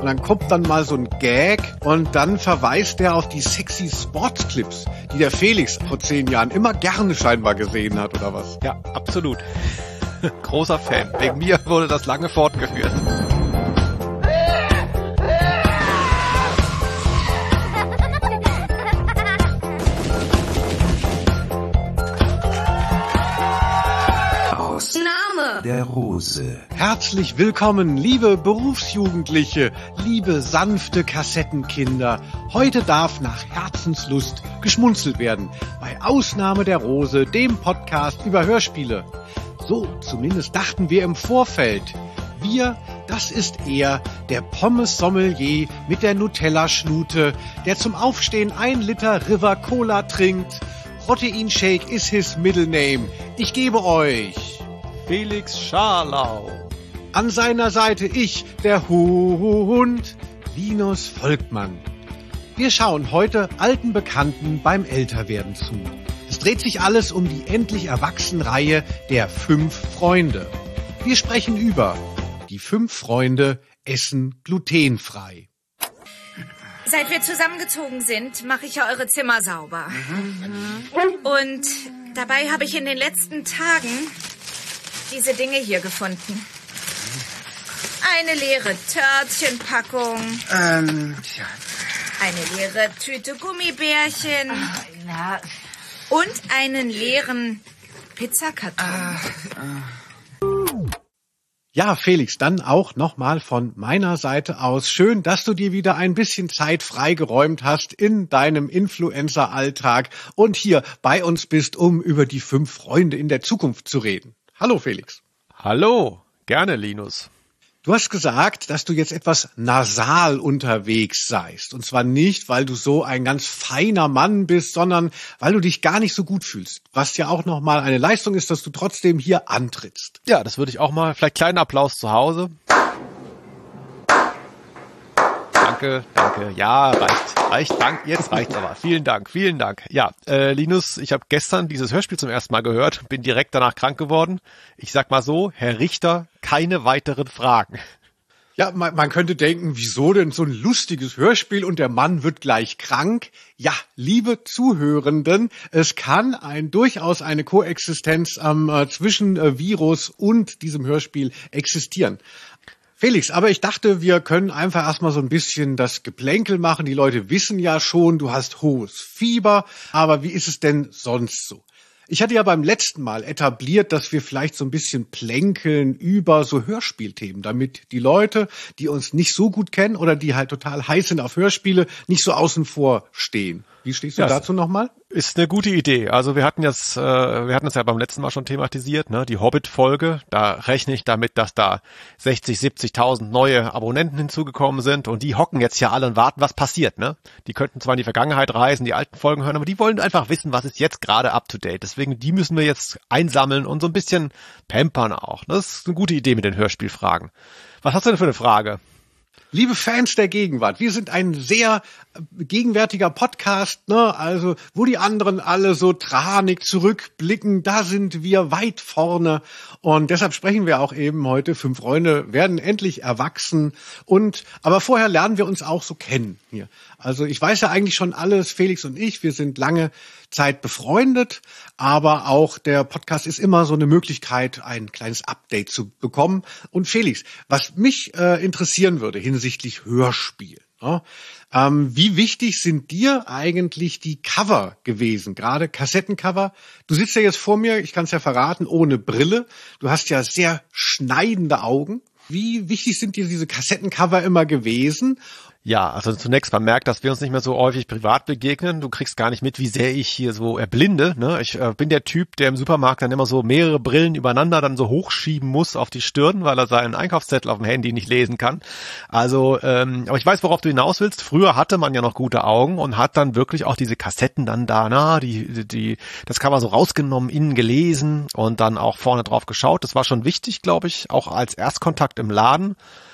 dann kommt dann mal so ein Gag und dann verweist der auf die sexy Sportsclips, die der Felix vor 10 Jahren immer gerne scheinbar gesehen hat, oder was? Ja, absolut. Großer Fan. Wegen mir wurde das lange fortgeführt. Der Rose. Herzlich willkommen, liebe Berufsjugendliche, liebe sanfte Kassettenkinder. Heute darf nach Herzenslust geschmunzelt werden. Bei Ausnahme der Rose, dem Podcast über Hörspiele. So zumindest dachten wir im Vorfeld. Wir, das ist er, der Pommes-Sommelier mit der Nutella-Schnute, der zum Aufstehen 1 Liter River Cola trinkt. Proteinshake is his middle name. Ich gebe euch Felix Scharlau. An seiner Seite ich, der Hund, Linus Volkmann. Wir schauen heute alten Bekannten beim Älterwerden zu. Es dreht sich alles um die endlich erwachsene Reihe der 5 Freunde. Wir sprechen über die 5 Freunde essen glutenfrei. Seit wir zusammengezogen sind, mache ich ja eure Zimmer sauber. Und dabei habe ich in den letzten Tagen diese Dinge hier gefunden. Eine leere Törtchenpackung. Tja. Eine leere Tüte Gummibärchen. Und einen leeren Pizzakarton. Ja, Felix, dann auch nochmal von meiner Seite aus. Schön, dass du dir wieder ein bisschen Zeit freigeräumt hast in deinem Influencer-Alltag und hier bei uns bist, um über die 5 Freunde in der Zukunft zu reden. Hallo Felix. Hallo, gerne Linus. Du hast gesagt, dass du jetzt etwas nasal unterwegs seist. Und zwar nicht, weil du so ein ganz feiner Mann bist, sondern weil du dich gar nicht so gut fühlst. Was ja auch nochmal eine Leistung ist, dass du trotzdem hier antrittst. Ja, das würde ich auch mal. Vielleicht kleinen Applaus zu Hause. Danke. Ja, reicht. Jetzt reicht's aber. Vielen Dank. Ja, Linus, ich habe gestern dieses Hörspiel zum ersten Mal gehört, bin direkt danach krank geworden. Ich sag mal so, Herr Richter, keine weiteren Fragen. Ja, man könnte denken, wieso denn so ein lustiges Hörspiel und der Mann wird gleich krank? Ja, liebe Zuhörenden, es kann durchaus eine Koexistenz zwischen Virus und diesem Hörspiel existieren. Felix, aber ich dachte, wir können einfach erstmal so ein bisschen das Geplänkel machen. Die Leute wissen ja schon, du hast hohes Fieber, aber wie ist es denn sonst so? Ich hatte ja beim letzten Mal etabliert, dass wir vielleicht so ein bisschen plänkeln über so Hörspielthemen, damit die Leute, die uns nicht so gut kennen oder die halt total heiß sind auf Hörspiele, nicht so außen vor stehen. Wie stehst du dazu nochmal? Ist eine gute Idee. Also wir hatten es ja beim letzten Mal schon thematisiert, ne? Die Hobbit-Folge. Da rechne ich damit, dass da 60, 70.000 neue Abonnenten hinzugekommen sind und die hocken jetzt ja alle und warten, was passiert, ne? Die könnten zwar in die Vergangenheit reisen, die alten Folgen hören, aber die wollen einfach wissen, was ist jetzt gerade up to date. Deswegen, die müssen wir jetzt einsammeln und so ein bisschen pampern auch. Das ist eine gute Idee mit den Hörspielfragen. Was hast du denn für eine Frage? Liebe Fans der Gegenwart, wir sind ein sehr gegenwärtiger Podcast, ne? Also wo die anderen alle so tranig zurückblicken, da sind wir weit vorne und deshalb sprechen wir auch eben heute, 5 Freunde werden endlich erwachsen aber vorher lernen wir uns auch so kennen hier. Also ich weiß ja eigentlich schon alles, Felix und ich, wir sind lange Zeit befreundet, aber auch der Podcast ist immer so eine Möglichkeit, ein kleines Update zu bekommen. Und Felix, was mich interessieren würde hinsichtlich Hörspiel, ne? Wie wichtig sind dir eigentlich die Cover gewesen, gerade Kassettencover? Du sitzt ja jetzt vor mir, ich kann es ja verraten, ohne Brille. Du hast ja sehr schneidende Augen. Wie wichtig sind dir diese Kassettencover immer gewesen? Ja, also zunächst, man merkt, dass wir uns nicht mehr so häufig privat begegnen. Du kriegst gar nicht mit, wie sehr ich hier so erblinde, ne? Ich bin der Typ, der im Supermarkt dann immer so mehrere Brillen übereinander dann so hochschieben muss auf die Stirn, weil er seinen Einkaufszettel auf dem Handy nicht lesen kann. Also, aber ich weiß, worauf du hinaus willst. Früher hatte man ja noch gute Augen und hat dann wirklich auch diese Kassetten dann da, das Cover so rausgenommen, innen gelesen und dann auch vorne drauf geschaut. Das war schon wichtig, glaube ich, auch als Erstkontakt im Laden.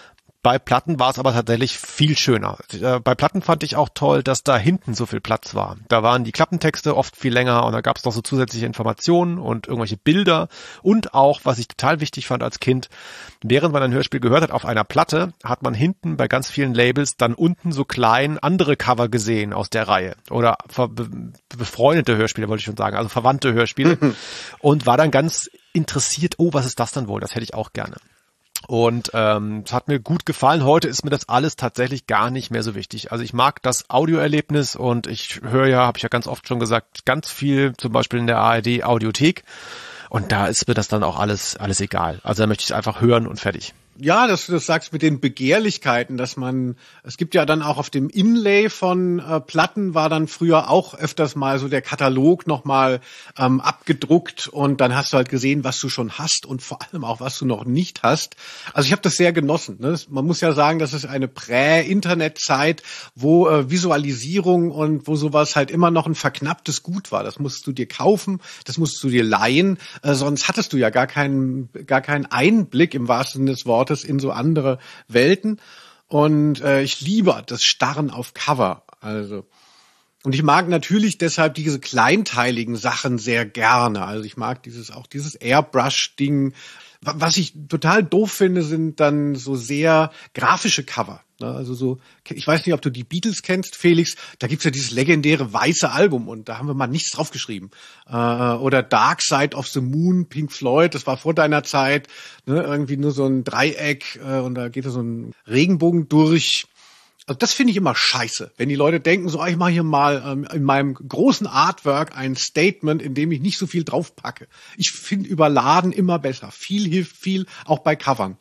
Bei Platten war es aber tatsächlich viel schöner. Bei Platten fand ich auch toll, dass da hinten so viel Platz war. Da waren die Klappentexte oft viel länger und da gab es noch so zusätzliche Informationen und irgendwelche Bilder. Und auch, was ich total wichtig fand als Kind, während man ein Hörspiel gehört hat auf einer Platte, hat man hinten bei ganz vielen Labels dann unten so klein andere Cover gesehen aus der Reihe. Oder befreundete Hörspiele, wollte ich schon sagen, also verwandte Hörspiele. Und war dann ganz interessiert, oh, was ist das dann wohl? Das hätte ich auch gerne. Und es hat mir gut gefallen. Heute ist mir das alles tatsächlich gar nicht mehr so wichtig. Also ich mag das Audioerlebnis und ich höre ja, habe ich ja ganz oft schon gesagt, ganz viel zum Beispiel in der ARD Audiothek. Und da ist mir das dann auch alles egal. Also da möchte ich es einfach hören und fertig. Ja, dass du das sagst mit den Begehrlichkeiten, dass es gibt ja dann auch auf dem Inlay von Platten war dann früher auch öfters mal so der Katalog nochmal abgedruckt und dann hast du halt gesehen, was du schon hast und vor allem auch, was du noch nicht hast. Also ich habe das sehr genossen. Ne? Man muss ja sagen, das ist eine Prä-Internet-Zeit, wo Visualisierung und wo sowas halt immer noch ein verknapptes Gut war. Das musst du dir kaufen, das musst du dir leihen, sonst hattest du ja gar keinen Einblick im wahrsten Sinne des Wortes in so andere Welten und ich liebe das Starren auf Cover, also und ich mag natürlich deshalb diese kleinteiligen Sachen sehr gerne, also ich mag dieses Airbrush-Ding. Was ich total doof finde, sind dann so sehr grafische Cover. Also so, ich weiß nicht, ob du die Beatles kennst, Felix, da gibt's ja dieses legendäre weiße Album und da haben wir mal nichts draufgeschrieben. Oder Dark Side of the Moon, Pink Floyd, das war vor deiner Zeit, ne? Irgendwie nur so ein Dreieck und da geht da so ein Regenbogen durch. Also das finde ich immer scheiße, wenn die Leute denken, so, ich mache hier mal in meinem großen Artwork ein Statement, in dem ich nicht so viel draufpacke. Ich finde überladen immer besser. Viel hilft viel, auch bei Covern.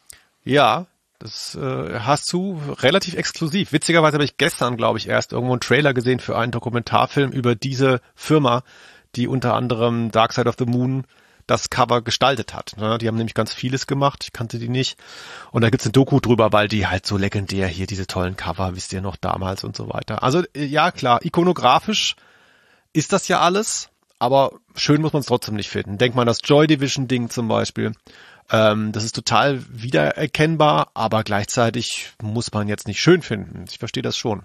Ja, das hast du relativ exklusiv. Witzigerweise habe ich gestern, glaube ich, erst irgendwo einen Trailer gesehen für einen Dokumentarfilm über diese Firma, die unter anderem Dark Side of the Moon das Cover gestaltet hat. Die haben nämlich ganz vieles gemacht, ich kannte die nicht. Und da gibt's eine Doku drüber, weil die halt so legendär hier, diese tollen Cover, wisst ihr noch damals und so weiter. Also ja, klar, ikonografisch ist das ja alles, aber schön muss man es trotzdem nicht finden. Denk mal an das Joy Division Ding zum Beispiel. Das ist total wiedererkennbar, aber gleichzeitig muss man jetzt nicht schön finden. Ich verstehe das schon.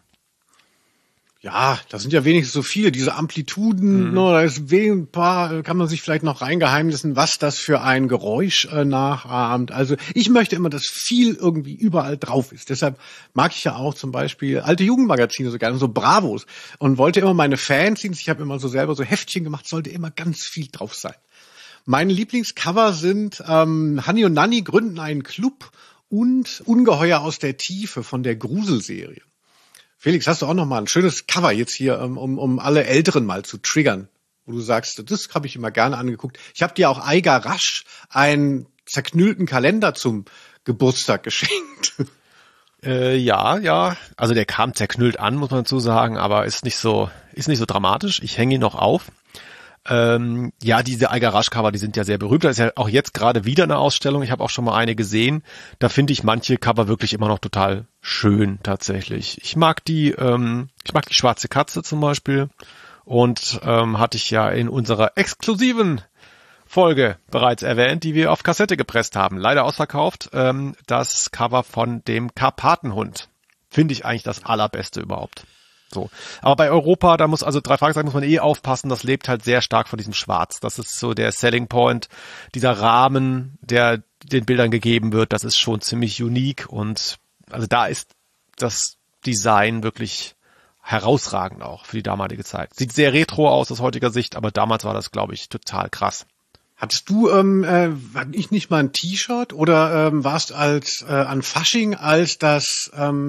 Ja, das sind ja wenigstens so viele, diese Amplituden, da ist ein paar, kann man sich vielleicht noch reingeheimnissen, was das für ein Geräusch nachahmt. Also ich möchte immer, dass viel irgendwie überall drauf ist. Deshalb mag ich ja auch zum Beispiel alte Jugendmagazine so gerne, so Bravos. Und wollte immer meine Fanzines, ich habe immer so selber so Heftchen gemacht, sollte immer ganz viel drauf sein. Meine Lieblingscover sind Hanni und Nanni gründen einen Club und Ungeheuer aus der Tiefe von der Gruselserie. Felix, hast du auch noch mal ein schönes Cover jetzt hier, um alle Älteren mal zu triggern, wo du sagst, das habe ich immer gerne angeguckt. Ich habe dir auch Eiger Rasch einen zerknüllten Kalender zum Geburtstag geschenkt. Ja, also der kam zerknüllt an, muss man dazu sagen, aber ist nicht so dramatisch. Ich hänge ihn noch auf. Ja, diese Eiger Rasch Cover, die sind ja sehr berühmt. Da ist ja auch jetzt gerade wieder eine Ausstellung. Ich habe auch schon mal eine gesehen. Da finde ich manche Cover wirklich immer noch total schön tatsächlich. Ich mag die Schwarze Katze zum Beispiel und hatte ich ja in unserer exklusiven Folge bereits erwähnt, die wir auf Kassette gepresst haben. Leider ausverkauft. Das Cover von dem Karpatenhund finde ich eigentlich das allerbeste überhaupt. So. Aber bei Europa, da muss 3 Fragezeichen muss man aufpassen, das lebt halt sehr stark von diesem Schwarz. Das ist so der Selling Point, dieser Rahmen, der den Bildern gegeben wird, das ist schon ziemlich unique und also da ist das Design wirklich herausragend auch für die damalige Zeit. Sieht sehr retro aus heutiger Sicht, aber damals war das, glaube ich, total krass. Hattest du ich nicht mal ein T-Shirt oder warst an Fasching als das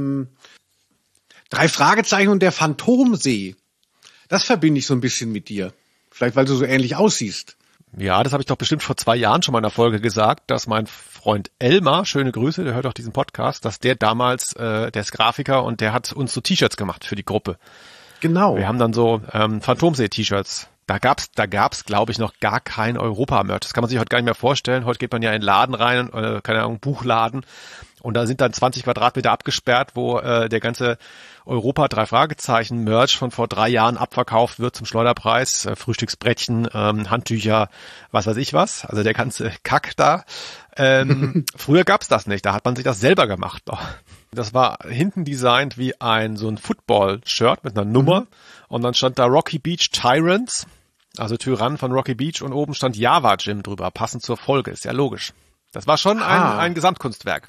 3 Fragezeichen und der Phantomsee? Das verbinde ich so ein bisschen mit dir. Vielleicht, weil du so ähnlich aussiehst. Ja, das habe ich doch bestimmt vor 2 Jahren schon mal in einer Folge gesagt, dass mein Freund Elmar, schöne Grüße, der hört auch diesen Podcast, dass der damals, der ist Grafiker und der hat uns so T-Shirts gemacht für die Gruppe. Genau. Wir haben dann so Phantomsee-T-Shirts. Da gab's, glaube ich, noch gar kein Europa-Merch. Das kann man sich heute gar nicht mehr vorstellen. Heute geht man ja in den Laden rein, keine Ahnung, Buchladen. Und da sind dann 20 Quadratmeter abgesperrt, wo der ganze Europa 3 Fragezeichen Merch von vor 3 Jahren abverkauft wird zum Schleuderpreis. Frühstücksbrettchen, Handtücher, was weiß ich was. Also der ganze Kack da. Früher gab's das nicht, da hat man sich das selber gemacht noch. Das war hinten designt wie so ein Football-Shirt mit einer Nummer und dann stand da Rocky Beach Tyrants, also Tyrann von Rocky Beach und oben stand Java Gym drüber, passend zur Folge, ist ja logisch. Das war schon ein Gesamtkunstwerk.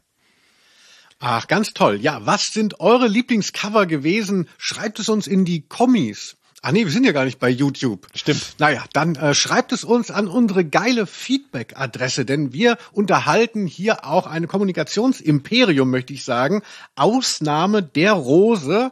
Ach, ganz toll. Ja, was sind eure Lieblingscover gewesen? Schreibt es uns in die Kommis. Ach nee, wir sind ja gar nicht bei YouTube. Stimmt. Naja, dann schreibt es uns an unsere geile Feedback-Adresse, denn wir unterhalten hier auch eine Kommunikationsimperium, möchte ich sagen. Ausnahme der Rose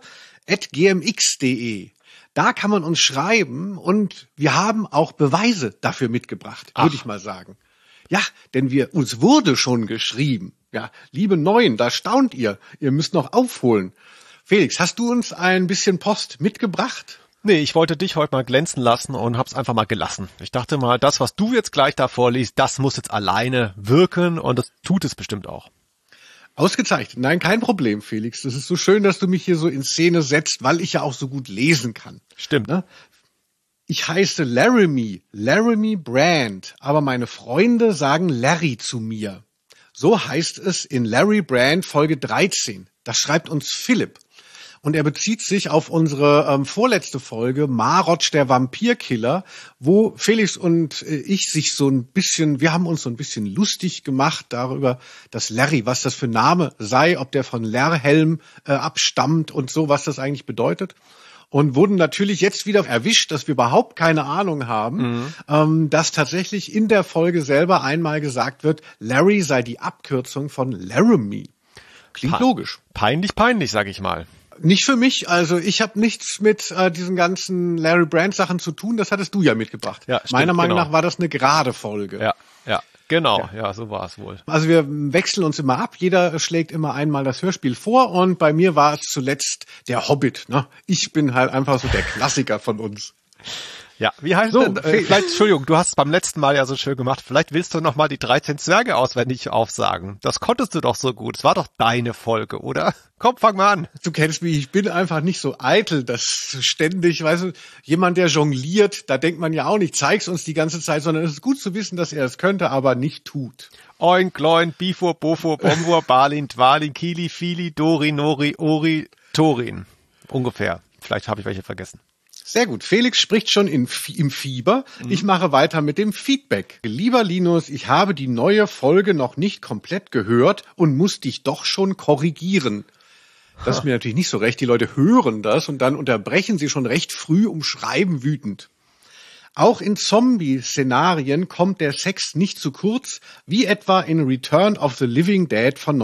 @gmx.de. Da kann man uns schreiben und wir haben auch Beweise dafür mitgebracht, würde ich mal sagen. Ja, denn uns wurde schon geschrieben. Ja, liebe Neuen, da staunt ihr. Ihr müsst noch aufholen. Felix, hast du uns ein bisschen Post mitgebracht? Nee, ich wollte dich heute mal glänzen lassen und hab's einfach mal gelassen. Ich dachte mal, das, was du jetzt gleich da vorliest, das muss jetzt alleine wirken und das tut es bestimmt auch. Ausgezeichnet. Nein, kein Problem, Felix. Das ist so schön, dass du mich hier so in Szene setzt, weil ich ja auch so gut lesen kann. Stimmt. Ne? Ich heiße Laramie Brand, aber meine Freunde sagen Larry zu mir. So heißt es in Larry Brand Folge 13. Das schreibt uns Philipp. Und er bezieht sich auf unsere vorletzte Folge, Marotsch, der Vampirkiller, wo Felix und ich wir haben uns so ein bisschen lustig gemacht darüber, dass Larry, was das für ein Name sei, ob der von Lerhelm abstammt und so, was das eigentlich bedeutet. Und wurden natürlich jetzt wieder erwischt, dass wir überhaupt keine Ahnung haben, dass tatsächlich in der Folge selber einmal gesagt wird, Larry sei die Abkürzung von Laramie. Klingt logisch. Peinlich, sag ich mal. Nicht für mich, also ich habe nichts mit diesen ganzen Larry Brand Sachen zu tun, das hattest du ja mitgebracht. Ja, stimmt, meiner Meinung nach war das eine gerade Folge. Ja, genau, ja, so war es wohl. Also wir wechseln uns immer ab, jeder schlägt immer einmal das Hörspiel vor und bei mir war es zuletzt der Hobbit. Ne? Ich bin halt einfach so der Klassiker von uns. Ja, wie heißt denn, vielleicht, Entschuldigung, du hast es beim letzten Mal ja so schön gemacht, vielleicht willst du noch mal die 13 Zwerge auswendig aufsagen. Das konntest du doch so gut, es war doch deine Folge, oder? Komm, fang mal an. Du kennst mich, ich bin einfach nicht so eitel, dass ständig, weißt du, jemand, der jongliert, da denkt man ja auch nicht, zeig's uns die ganze Zeit, sondern es ist gut zu wissen, dass er es könnte, aber nicht tut. Oink, Loin, Bifur, Bofur, Bombur, Balin, Dwalin, Kili, Fili, Dori, Nori, Ori, Torin. Ungefähr. Vielleicht habe ich welche vergessen. Sehr gut. Felix spricht schon im Fieber. Ich mache weiter mit dem Feedback. Lieber Linus, ich habe die neue Folge noch nicht komplett gehört und muss dich doch schon korrigieren. Das ist mir natürlich nicht so recht. Die Leute hören das und dann unterbrechen sie schon recht früh und schreiben wütend. Auch in Zombie-Szenarien kommt der Sex nicht zu kurz, wie etwa in Return of the Living Dead von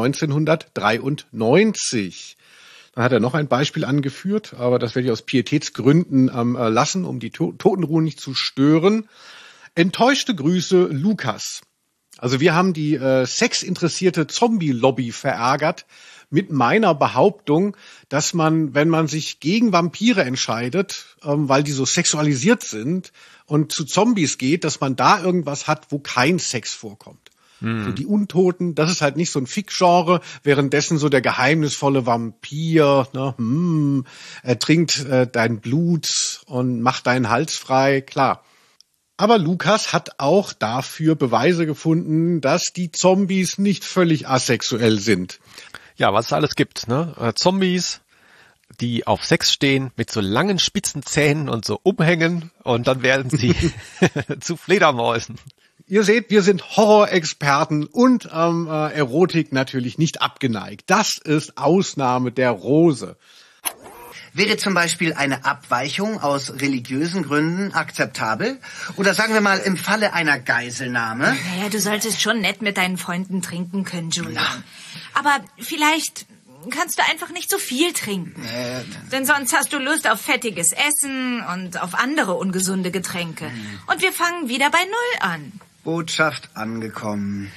1993. Dann hat er noch ein Beispiel angeführt, aber das werde ich aus Pietätsgründen lassen, um die Totenruhe nicht zu stören. Enttäuschte Grüße, Lukas. Also wir haben die sexinteressierte Zombie-Lobby verärgert mit meiner Behauptung, dass man, wenn man sich gegen Vampire entscheidet, weil die so sexualisiert sind und zu Zombies geht, dass man da irgendwas hat, wo kein Sex vorkommt. So die Untoten, das ist halt nicht so ein Fick-Genre, währenddessen so der geheimnisvolle Vampir, ne, er trinkt dein Blut und macht deinen Hals frei, klar. Aber Lukas hat auch dafür Beweise gefunden, dass die Zombies nicht völlig asexuell sind. Ja, was es alles gibt, ne? Zombies, die auf Sex stehen, mit so langen spitzen Zähnen und so umhängen und dann werden sie zu Fledermäusen. Ihr seht, wir sind Horrorexperten und Erotik natürlich nicht abgeneigt. Das ist Ausnahme der Rose. Wäre zum Beispiel eine Abweichung aus religiösen Gründen akzeptabel? Oder sagen wir mal im Falle einer Geiselnahme? Naja, du solltest schon nett mit deinen Freunden trinken können, Julian. Aber vielleicht kannst du einfach nicht so viel trinken. Denn sonst hast du Lust auf fettiges Essen und auf andere ungesunde Getränke. Und wir fangen wieder bei Null an. Botschaft angekommen.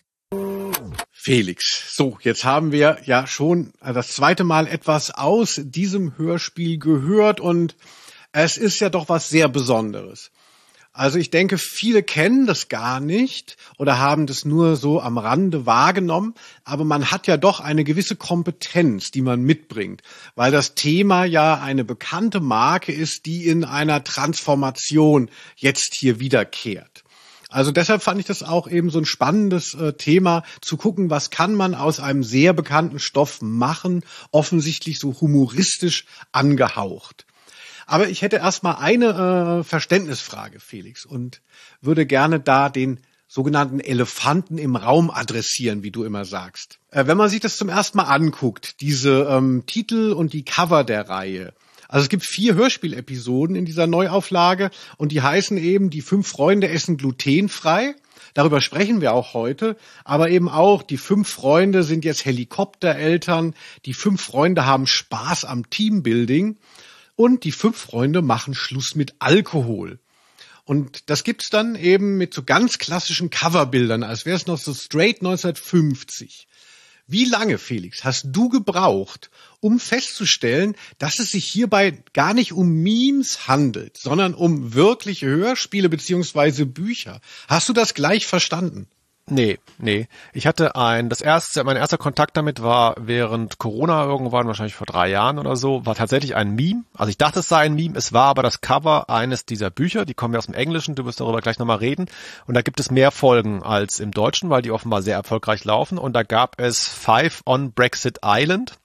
Felix, so, jetzt haben wir ja schon das zweite Mal etwas aus diesem Hörspiel gehört und es ist ja doch was sehr Besonderes. Also ich denke, viele kennen das gar nicht oder haben das nur so am Rande wahrgenommen, aber man hat ja doch eine gewisse Kompetenz, die man mitbringt, weil das Thema ja eine bekannte Marke ist, die in einer Transformation jetzt hier wiederkehrt. Also deshalb fand ich das auch eben so ein spannendes Thema, zu gucken, was kann man aus einem sehr bekannten Stoff machen, offensichtlich so humoristisch angehaucht. Aber ich hätte erstmal eine Verständnisfrage, Felix, und würde gerne da den sogenannten Elefanten im Raum adressieren, wie du immer sagst. Wenn man sich das zum ersten Mal anguckt, diese Titel und die Cover der Reihe. Also es gibt 4 Hörspielepisoden in dieser Neuauflage und die heißen eben Die 5 Freunde essen glutenfrei. Darüber sprechen wir auch heute. Aber eben auch die 5 Freunde sind jetzt Helikoptereltern. Die 5 Freunde haben Spaß am Teambuilding. Und die 5 Freunde machen Schluss mit Alkohol. Und das gibt's dann eben mit so ganz klassischen Coverbildern, als wäre es noch so straight 1950. Wie lange, Felix, hast du gebraucht, um festzustellen, dass es sich hierbei gar nicht um Memes handelt, sondern um wirkliche Hörspiele beziehungsweise Bücher? Hast du das gleich verstanden? Nee. Ich hatte mein erster Kontakt damit war während Corona irgendwann, wahrscheinlich vor 3 Jahren oder so, war tatsächlich ein Meme. Also ich dachte, es sei ein Meme, es war aber das Cover eines dieser Bücher, die kommen ja aus dem Englischen, du wirst darüber gleich nochmal reden. Und da gibt es mehr Folgen als im Deutschen, weil die offenbar sehr erfolgreich laufen. Und da gab es 5 on Brexit Island.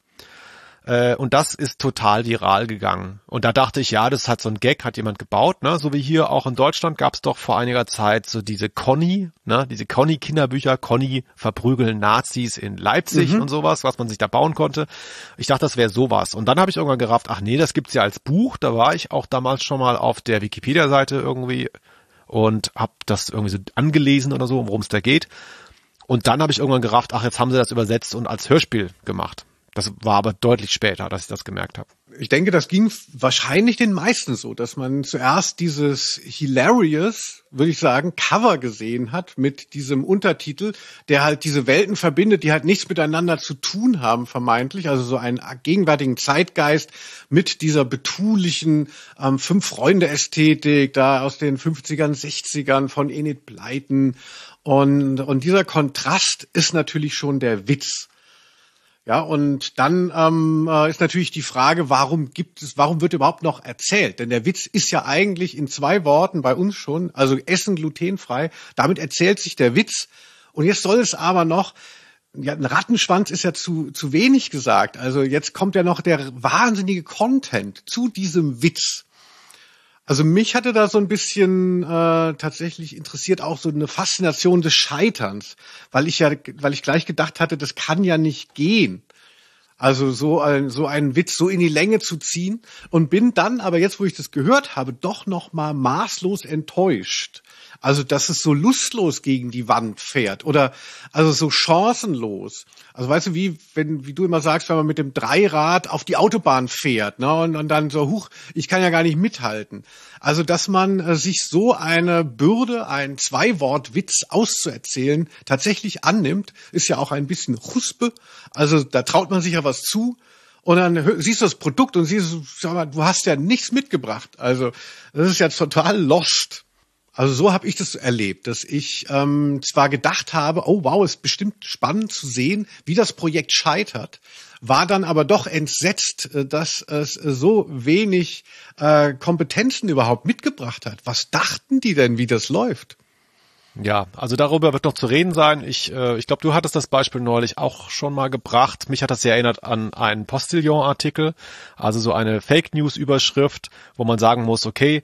Und das ist total viral gegangen. Und da dachte ich, ja, das hat so ein Gag, hat jemand gebaut, ne? So wie hier auch in Deutschland gab es doch vor einiger Zeit so diese Conny, ne? Diese Conny-Kinderbücher, Conny verprügeln Nazis in Leipzig und sowas, was man sich da bauen konnte. Ich dachte, das wäre sowas. Und dann habe ich irgendwann gerafft, ach nee, das gibt's ja als Buch. Da war ich auch damals schon mal auf der Wikipedia-Seite irgendwie und habe das irgendwie so angelesen oder so, worum es da geht. Und dann habe ich irgendwann gerafft, ach, jetzt haben sie das übersetzt und als Hörspiel gemacht. Das war aber deutlich später, dass ich das gemerkt habe. Ich denke, das ging wahrscheinlich den meisten so, dass man zuerst dieses hilarious, würde ich sagen, Cover gesehen hat mit diesem Untertitel, der halt diese Welten verbindet, die halt nichts miteinander zu tun haben, vermeintlich. Also so einen gegenwärtigen Zeitgeist mit dieser betulichen 5-Freunde-Ästhetik da aus den 50ern, 60ern von Enid Blyton. Und dieser Kontrast ist natürlich schon der Witz. Ja, und dann ist natürlich die Frage, warum wird überhaupt noch erzählt? Denn der Witz ist ja eigentlich in 2 Worten bei uns schon, also Essen glutenfrei. Damit erzählt sich der Witz. Und jetzt soll es aber noch, ja, ein Rattenschwanz ist ja zu wenig gesagt. Also jetzt kommt ja noch der wahnsinnige Content zu diesem Witz. Also mich hatte da so ein bisschen tatsächlich interessiert auch so eine Faszination des Scheiterns, weil ich gleich gedacht hatte, das kann ja nicht gehen. Also so einen Witz so in die Länge zu ziehen und bin dann, aber jetzt, wo ich das gehört habe, doch noch mal maßlos enttäuscht. Also, dass es so lustlos gegen die Wand fährt oder also so chancenlos. Also, weißt du, wie du immer sagst, wenn man mit dem Dreirad auf die Autobahn fährt, ne, und dann so, huch, ich kann ja gar nicht mithalten. Also, dass man sich so eine Bürde, einen 2-Wort-Witz auszuerzählen, tatsächlich annimmt, ist ja auch ein bisschen Chuspe. Also, da traut man sich ja was zu. Und dann siehst du das Produkt und siehst, sag mal, du hast ja nichts mitgebracht. Also, das ist ja total lost. Also so habe ich das erlebt, dass ich zwar gedacht habe, oh wow, ist bestimmt spannend zu sehen, wie das Projekt scheitert, war dann aber doch entsetzt, dass es so wenig Kompetenzen überhaupt mitgebracht hat. Was dachten die denn, wie das läuft? Ja, also darüber wird noch zu reden sein. Ich glaube, du hattest das Beispiel neulich auch schon mal gebracht. Mich hat das sehr erinnert an einen Postillon-Artikel, also so eine Fake-News-Überschrift, wo man sagen muss, okay,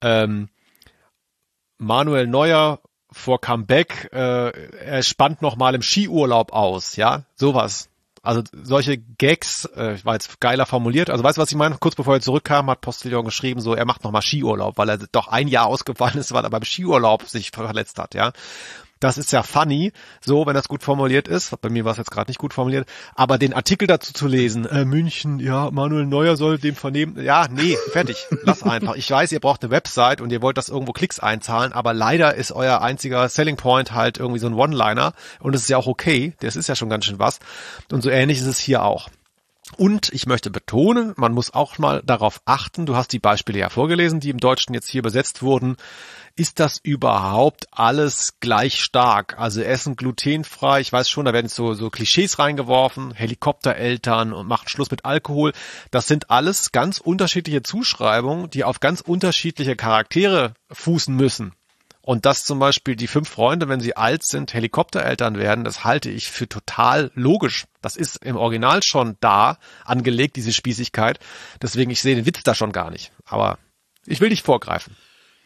Manuel Neuer vor Comeback, er spannt noch mal im Skiurlaub aus, ja, sowas. Also solche Gags, war jetzt geiler formuliert. Also weißt du, was ich meine? Kurz bevor er zurückkam, hat Postillon geschrieben, so er macht noch mal Skiurlaub, weil er doch ein Jahr ausgefallen ist, weil er beim Skiurlaub sich verletzt hat, ja. Das ist ja funny, so, wenn das gut formuliert ist. Bei mir war es jetzt gerade nicht gut formuliert. Aber den Artikel dazu zu lesen, München, ja, Manuel Neuer soll dem vernehmen. Ja, nee, fertig. Lass einfach. Ich weiß, ihr braucht eine Website und ihr wollt das irgendwo Klicks einzahlen, aber leider ist euer einziger Selling Point halt irgendwie so ein One-Liner. Und es ist ja auch okay. Das ist ja schon ganz schön was. Und so ähnlich ist es hier auch. Und ich möchte betonen, man muss auch mal darauf achten, du hast die Beispiele ja vorgelesen, die im Deutschen jetzt hier übersetzt wurden. Ist das überhaupt alles gleich stark? Also Essen glutenfrei, ich weiß schon, da werden so Klischees reingeworfen, Helikoptereltern und machen Schluss mit Alkohol. Das sind alles ganz unterschiedliche Zuschreibungen, die auf ganz unterschiedliche Charaktere fußen müssen. Und dass zum Beispiel die 5 Freunde, wenn sie alt sind, Helikoptereltern werden, das halte ich für total logisch. Das ist im Original schon da angelegt, diese Spießigkeit. Deswegen, ich sehe den Witz da schon gar nicht. Aber ich will nicht vorgreifen.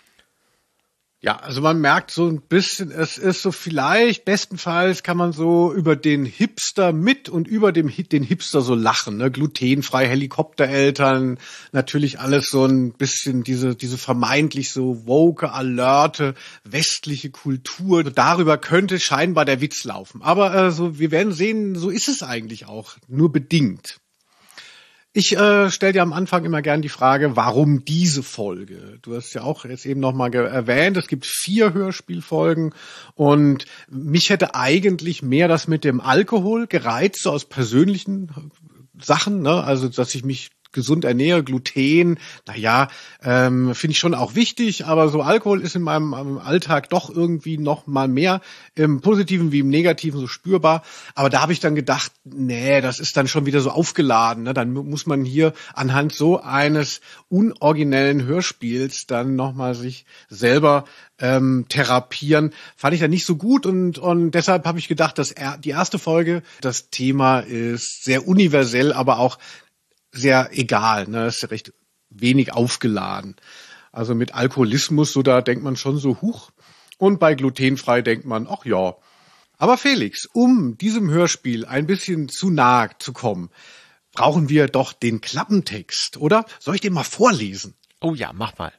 Ja, also man merkt so ein bisschen, es ist so vielleicht, bestenfalls kann man so über den Hipster mit und über den Hipster so lachen, ne? Glutenfrei, Helikoptereltern, natürlich alles so ein bisschen diese vermeintlich so woke, alerte, westliche Kultur. Darüber könnte scheinbar der Witz laufen. Aber so, wir werden sehen, so ist es eigentlich auch, nur bedingt. Ich stelle dir am Anfang immer gern die Frage, warum diese Folge? Du hast ja auch jetzt eben nochmal erwähnt, es gibt 4 Hörspielfolgen und mich hätte eigentlich mehr das mit dem Alkohol gereizt, so aus persönlichen Sachen, ne? Also, dass ich mich gesund ernähre, Gluten, finde ich schon auch wichtig, aber so Alkohol ist in meinem Alltag doch irgendwie noch mal mehr im Positiven wie im Negativen so spürbar. Aber da habe ich dann gedacht, nee, das ist dann schon wieder so aufgeladen. Ne? Dann muss man hier anhand so eines unoriginellen Hörspiels dann noch mal sich selber therapieren. Fand ich dann nicht so gut und deshalb habe ich gedacht, dass die erste Folge, das Thema ist sehr universell, aber auch sehr egal, ne, ist recht wenig aufgeladen. Also mit Alkoholismus, so da denkt man schon so, huch. Und bei glutenfrei denkt man, ach ja. Aber Felix, um diesem Hörspiel ein bisschen zu nahe zu kommen, brauchen wir doch den Klappentext, oder? Soll ich den mal vorlesen? Oh ja, mach mal.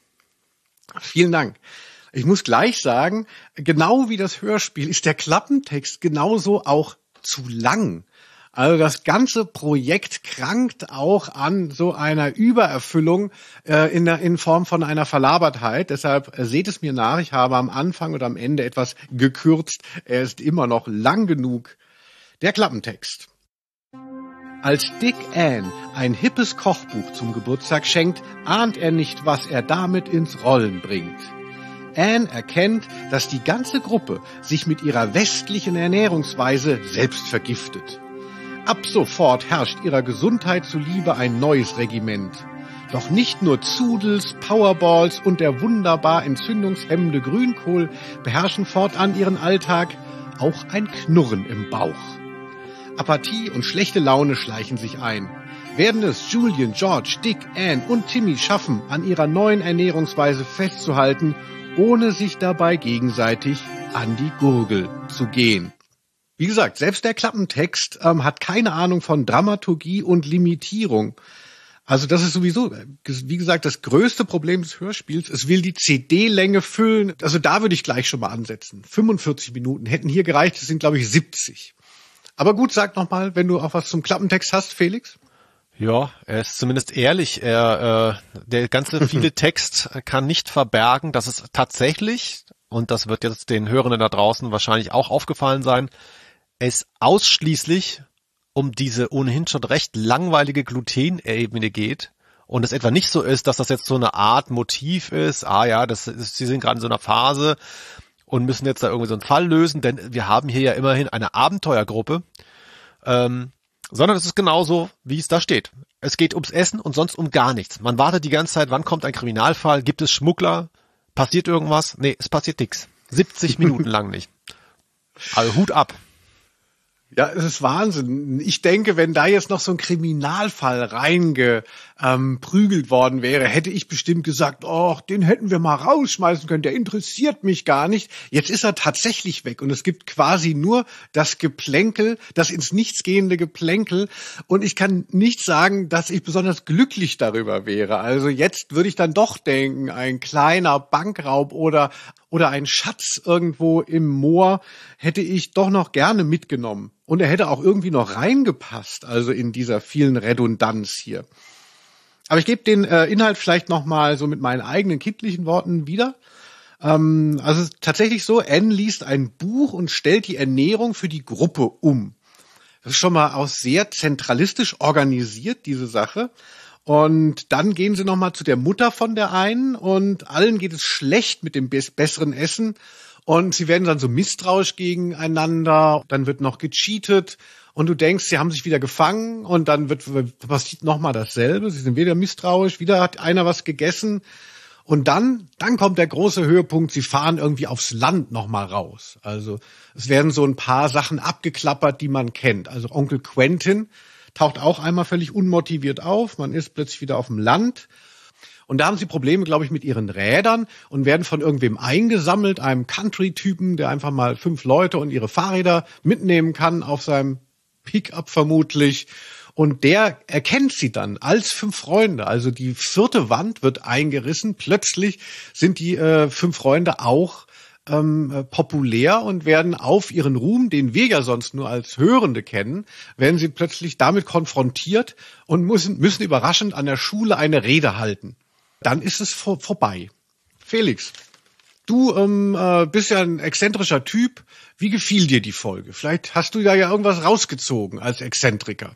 Vielen Dank. Ich muss gleich sagen, genau wie das Hörspiel ist der Klappentext genauso auch zu lang. Also das ganze Projekt krankt auch an so einer Übererfüllung in Form von einer Verlabertheit. Deshalb seht es mir nach, ich habe am Anfang oder am Ende etwas gekürzt. Er ist immer noch lang genug. Der Klappentext. Als Dick Ann ein hippes Kochbuch zum Geburtstag schenkt, ahnt er nicht, was er damit ins Rollen bringt. Ann erkennt, dass die ganze Gruppe sich mit ihrer westlichen Ernährungsweise selbst vergiftet. Ab sofort herrscht ihrer Gesundheit zuliebe ein neues Regiment. Doch nicht nur Zudels, Powerballs und der wunderbar entzündungshemmende Grünkohl beherrschen fortan ihren Alltag, auch ein Knurren im Bauch. Apathie und schlechte Laune schleichen sich ein. Werden es Julian, George, Dick, Ann und Timmy schaffen, an ihrer neuen Ernährungsweise festzuhalten, ohne sich dabei gegenseitig an die Gurgel zu gehen? Wie gesagt, selbst der Klappentext hat keine Ahnung von Dramaturgie und Limitierung. Also das ist sowieso, wie gesagt, das größte Problem des Hörspiels. Es will die CD-Länge füllen. Also da würde ich gleich schon mal ansetzen. 45 Minuten hätten hier gereicht. Es sind, glaube ich, 70. Aber gut, sag noch mal, wenn du auch was zum Klappentext hast, Felix. Ja, er ist zumindest ehrlich. Der ganze viele Text kann nicht verbergen, dass es tatsächlich, und das wird jetzt den Hörenden da draußen wahrscheinlich auch aufgefallen sein, es ausschließlich um diese ohnehin schon recht langweilige Glutenebene geht und es etwa nicht so ist, dass das jetzt so eine Art Motiv ist, sie sind gerade in so einer Phase und müssen jetzt da irgendwie so einen Fall lösen, denn wir haben hier ja immerhin eine Abenteuergruppe, sondern es ist genauso, wie es da steht. Es geht ums Essen und sonst um gar nichts. Man wartet die ganze Zeit, wann kommt ein Kriminalfall, gibt es Schmuggler, passiert irgendwas? Nee, es passiert nichts. 70 Minuten lang nicht. Also Hut ab. Ja, es ist Wahnsinn. Ich denke, wenn da jetzt noch so ein Kriminalfall reingeprügelt worden wäre, hätte ich bestimmt gesagt, oh, den hätten wir mal rausschmeißen können, der interessiert mich gar nicht. Jetzt ist er tatsächlich weg und es gibt quasi nur das Geplänkel, das ins Nichts gehende Geplänkel und ich kann nicht sagen, dass ich besonders glücklich darüber wäre. Also jetzt würde ich dann doch denken, ein kleiner Bankraub oder ein Schatz irgendwo im Moor hätte ich doch noch gerne mitgenommen. Und er hätte auch irgendwie noch reingepasst, also in dieser vielen Redundanz hier. Aber ich gebe den Inhalt vielleicht noch mal so mit meinen eigenen kindlichen Worten wieder. Also es ist tatsächlich so, Ann liest ein Buch und stellt die Ernährung für die Gruppe um. Das ist schon mal auch sehr zentralistisch organisiert, diese Sache. Und dann gehen sie noch mal zu der Mutter von der einen und allen geht es schlecht mit dem besseren Essen. Und sie werden dann so misstrauisch gegeneinander, dann wird noch gecheatet und du denkst, sie haben sich wieder gefangen und dann passiert nochmal dasselbe. Sie sind wieder misstrauisch, wieder hat einer was gegessen Und dann kommt der große Höhepunkt, sie fahren irgendwie aufs Land nochmal raus. Also es werden so ein paar Sachen abgeklappert, die man kennt. Also Onkel Quentin taucht auch einmal völlig unmotiviert auf, man ist plötzlich wieder auf dem Land. Und da haben sie Probleme, glaube ich, mit ihren Rädern und werden von irgendwem eingesammelt, einem Country-Typen, der einfach mal 5 Leute und ihre Fahrräder mitnehmen kann auf seinem Pickup vermutlich. Und der erkennt sie dann als 5 Freunde. Also die 4. Wand wird eingerissen. Plötzlich sind die 5 Freunde auch populär und werden auf ihren Ruhm, den wir ja sonst nur als Hörende kennen, werden sie plötzlich damit konfrontiert und müssen überraschend an der Schule eine Rede halten. Dann ist es vorbei. Felix, du bist ja ein exzentrischer Typ. Wie gefiel dir die Folge? Vielleicht hast du da ja irgendwas rausgezogen als Exzentriker.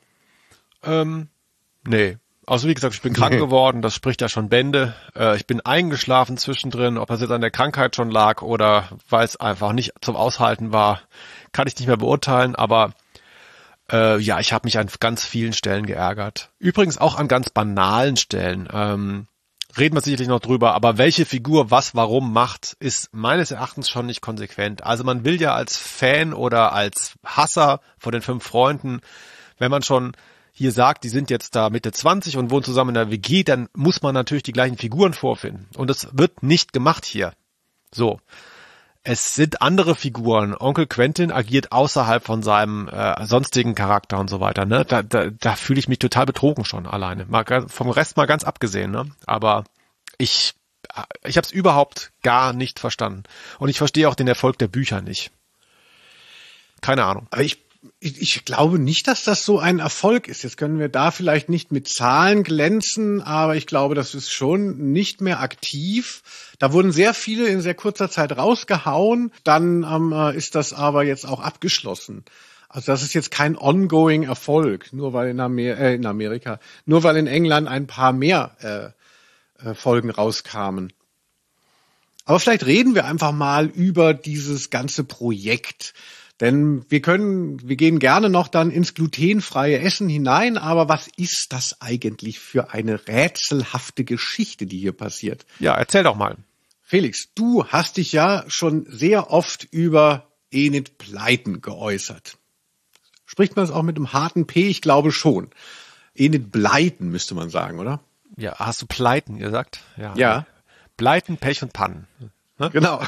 Nee. Also wie gesagt, ich bin krank geworden, das spricht ja schon Bände. Ich bin eingeschlafen zwischendrin, ob das jetzt an der Krankheit schon lag oder weil es einfach nicht zum Aushalten war, kann ich nicht mehr beurteilen, aber ja, ich habe mich an ganz vielen Stellen geärgert. Übrigens auch an ganz banalen Stellen. Reden wir sicherlich noch drüber, aber welche Figur was warum macht, ist meines Erachtens schon nicht konsequent. Also man will ja als Fan oder als Hasser von den 5 Freunden, wenn man schon hier sagt, die sind jetzt da Mitte 20 und wohnen zusammen in der WG, dann muss man natürlich die gleichen Figuren vorfinden. Und das wird nicht gemacht hier. So. Es sind andere Figuren. Onkel Quentin agiert außerhalb von seinem sonstigen Charakter und so weiter. Ne? Da fühle ich mich total betrogen schon alleine. Mal, vom Rest mal ganz abgesehen. Ne? Aber ich habe es überhaupt gar nicht verstanden. Und ich verstehe auch den Erfolg der Bücher nicht. Keine Ahnung. Aber ich glaube nicht, dass das so ein Erfolg ist. Jetzt können wir da vielleicht nicht mit Zahlen glänzen, aber ich glaube, das ist schon nicht mehr aktiv. Da wurden sehr viele in sehr kurzer Zeit rausgehauen. Dann ist das aber jetzt auch abgeschlossen. Also das ist jetzt kein ongoing Erfolg, nur weil in Amerika, nur weil in England ein paar mehr Folgen rauskamen. Aber vielleicht reden wir einfach mal über dieses ganze Projekt. Denn wir gehen gerne noch dann ins glutenfreie Essen hinein, aber was ist das eigentlich für eine rätselhafte Geschichte, die hier passiert? Ja, erzähl doch mal. Felix, du hast dich ja schon sehr oft über Enid Blyton geäußert. Spricht man es auch mit einem harten P? Ich glaube schon. Enid Blyton müsste man sagen, oder? Ja, hast du Pleiten gesagt? Ja. Pleiten, Pech und Pannen. Genau.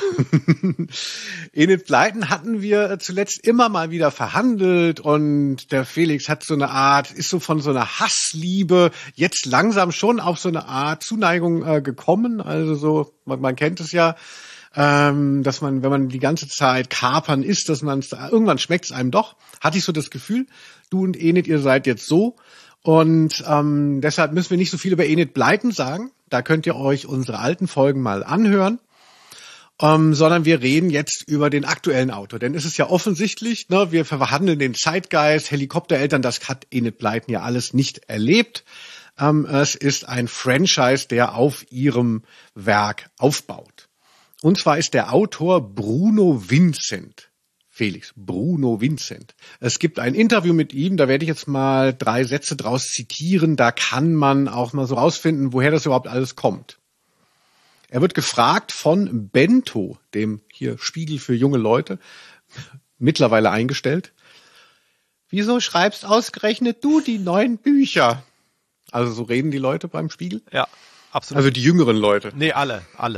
Enid Blyton hatten wir zuletzt immer mal wieder verhandelt und der Felix hat ist so von so einer Hassliebe jetzt langsam schon auf so eine Art Zuneigung gekommen. Also so, man kennt es ja, dass man, wenn man die ganze Zeit kapern isst, dass man irgendwann schmeckt es einem doch. Hatte ich so das Gefühl, du und Enid, ihr seid jetzt so. Und deshalb müssen wir nicht so viel über Enid Blyton sagen. Da könnt ihr euch unsere alten Folgen mal anhören. Sondern wir reden jetzt über den aktuellen Autor. Denn es ist ja offensichtlich, ne, wir verhandeln den Zeitgeist, Helikoptereltern, das hat Enid Blyton ja alles nicht erlebt. Es ist ein Franchise, der auf ihrem Werk aufbaut. Und zwar ist der Autor Bruno Vincent. Felix, Bruno Vincent. Es gibt ein Interview mit ihm, da werde ich jetzt mal 3 Sätze draus zitieren. Da kann man auch mal so rausfinden, woher das überhaupt alles kommt. Er wird gefragt von Bento, dem hier Spiegel für junge Leute, mittlerweile eingestellt. Wieso schreibst ausgerechnet du die neuen Bücher? Also so reden die Leute beim Spiegel? Ja, absolut. Also die jüngeren Leute. Nee, alle.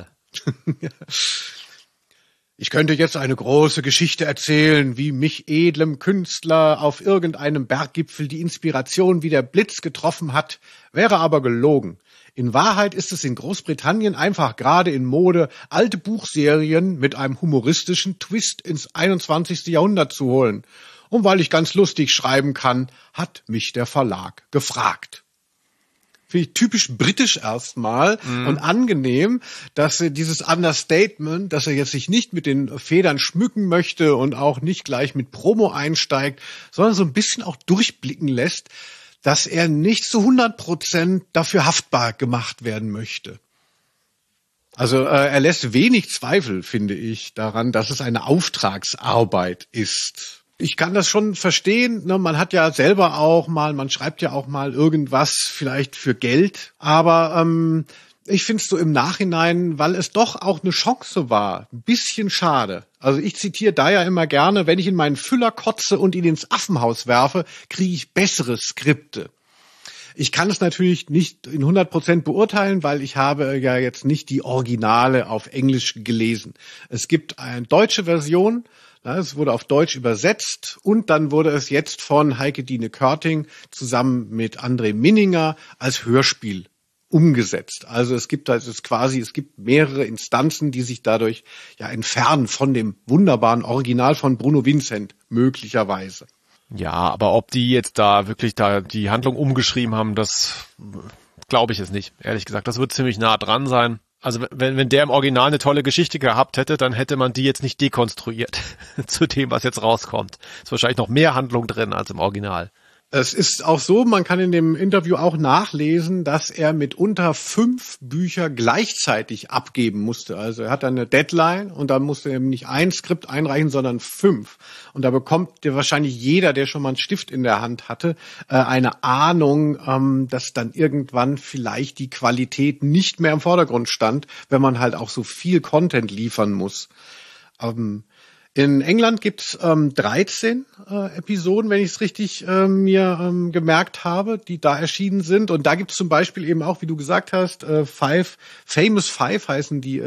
Ich könnte jetzt eine große Geschichte erzählen, wie mich edlem Künstler auf irgendeinem Berggipfel die Inspiration wie der Blitz getroffen hat, wäre aber gelogen. In Wahrheit ist es in Großbritannien einfach gerade in Mode, alte Buchserien mit einem humoristischen Twist ins 21. Jahrhundert zu holen. Und weil ich ganz lustig schreiben kann, hat mich der Verlag gefragt. Finde ich typisch britisch erstmal und angenehm, dass er dieses Understatement, dass er jetzt sich nicht mit den Federn schmücken möchte und auch nicht gleich mit Promo einsteigt, sondern so ein bisschen auch durchblicken lässt, dass er nicht zu 100% dafür haftbar gemacht werden möchte. Also er lässt wenig Zweifel, finde ich, daran, dass es eine Auftragsarbeit ist. Ich kann das schon verstehen, ne? Man hat ja selber auch mal, man schreibt ja auch mal irgendwas vielleicht für Geld, aber Ich finde es so im Nachhinein, weil es doch auch eine Chance war, ein bisschen schade. Also ich zitiere da ja immer gerne, wenn ich in meinen Füller kotze und ihn ins Affenhaus werfe, kriege ich bessere Skripte. Ich kann es natürlich nicht in 100% beurteilen, weil ich habe ja jetzt nicht die Originale auf Englisch gelesen. Es gibt eine deutsche Version, es wurde auf Deutsch übersetzt und dann wurde es jetzt von Heike-Dine Körting zusammen mit André Minninger als Hörspiel umgesetzt. Also es gibt mehrere Instanzen, die sich dadurch ja entfernen von dem wunderbaren Original von Bruno Vincent möglicherweise. Ja, aber ob die jetzt da wirklich da die Handlung umgeschrieben haben, das glaube ich es nicht, ehrlich gesagt. Das wird ziemlich nah dran sein. Also wenn der im Original eine tolle Geschichte gehabt hätte, dann hätte man die jetzt nicht dekonstruiert zu dem, was jetzt rauskommt. Ist wahrscheinlich noch mehr Handlung drin als im Original. Es ist auch so, man kann in dem Interview auch nachlesen, dass er mitunter 5 Bücher gleichzeitig abgeben musste. Also er hat dann eine Deadline und dann musste er nicht ein Skript einreichen, sondern 5. Und da bekommt wahrscheinlich jeder, der schon mal einen Stift in der Hand hatte, eine Ahnung, dass dann irgendwann vielleicht die Qualität nicht mehr im Vordergrund stand, wenn man halt auch so viel Content liefern muss. In England gibt's 13 Episoden, wenn ich es richtig mir gemerkt habe, die da erschienen sind. Und da gibt's zum Beispiel eben auch, wie du gesagt hast, Famous Five heißen die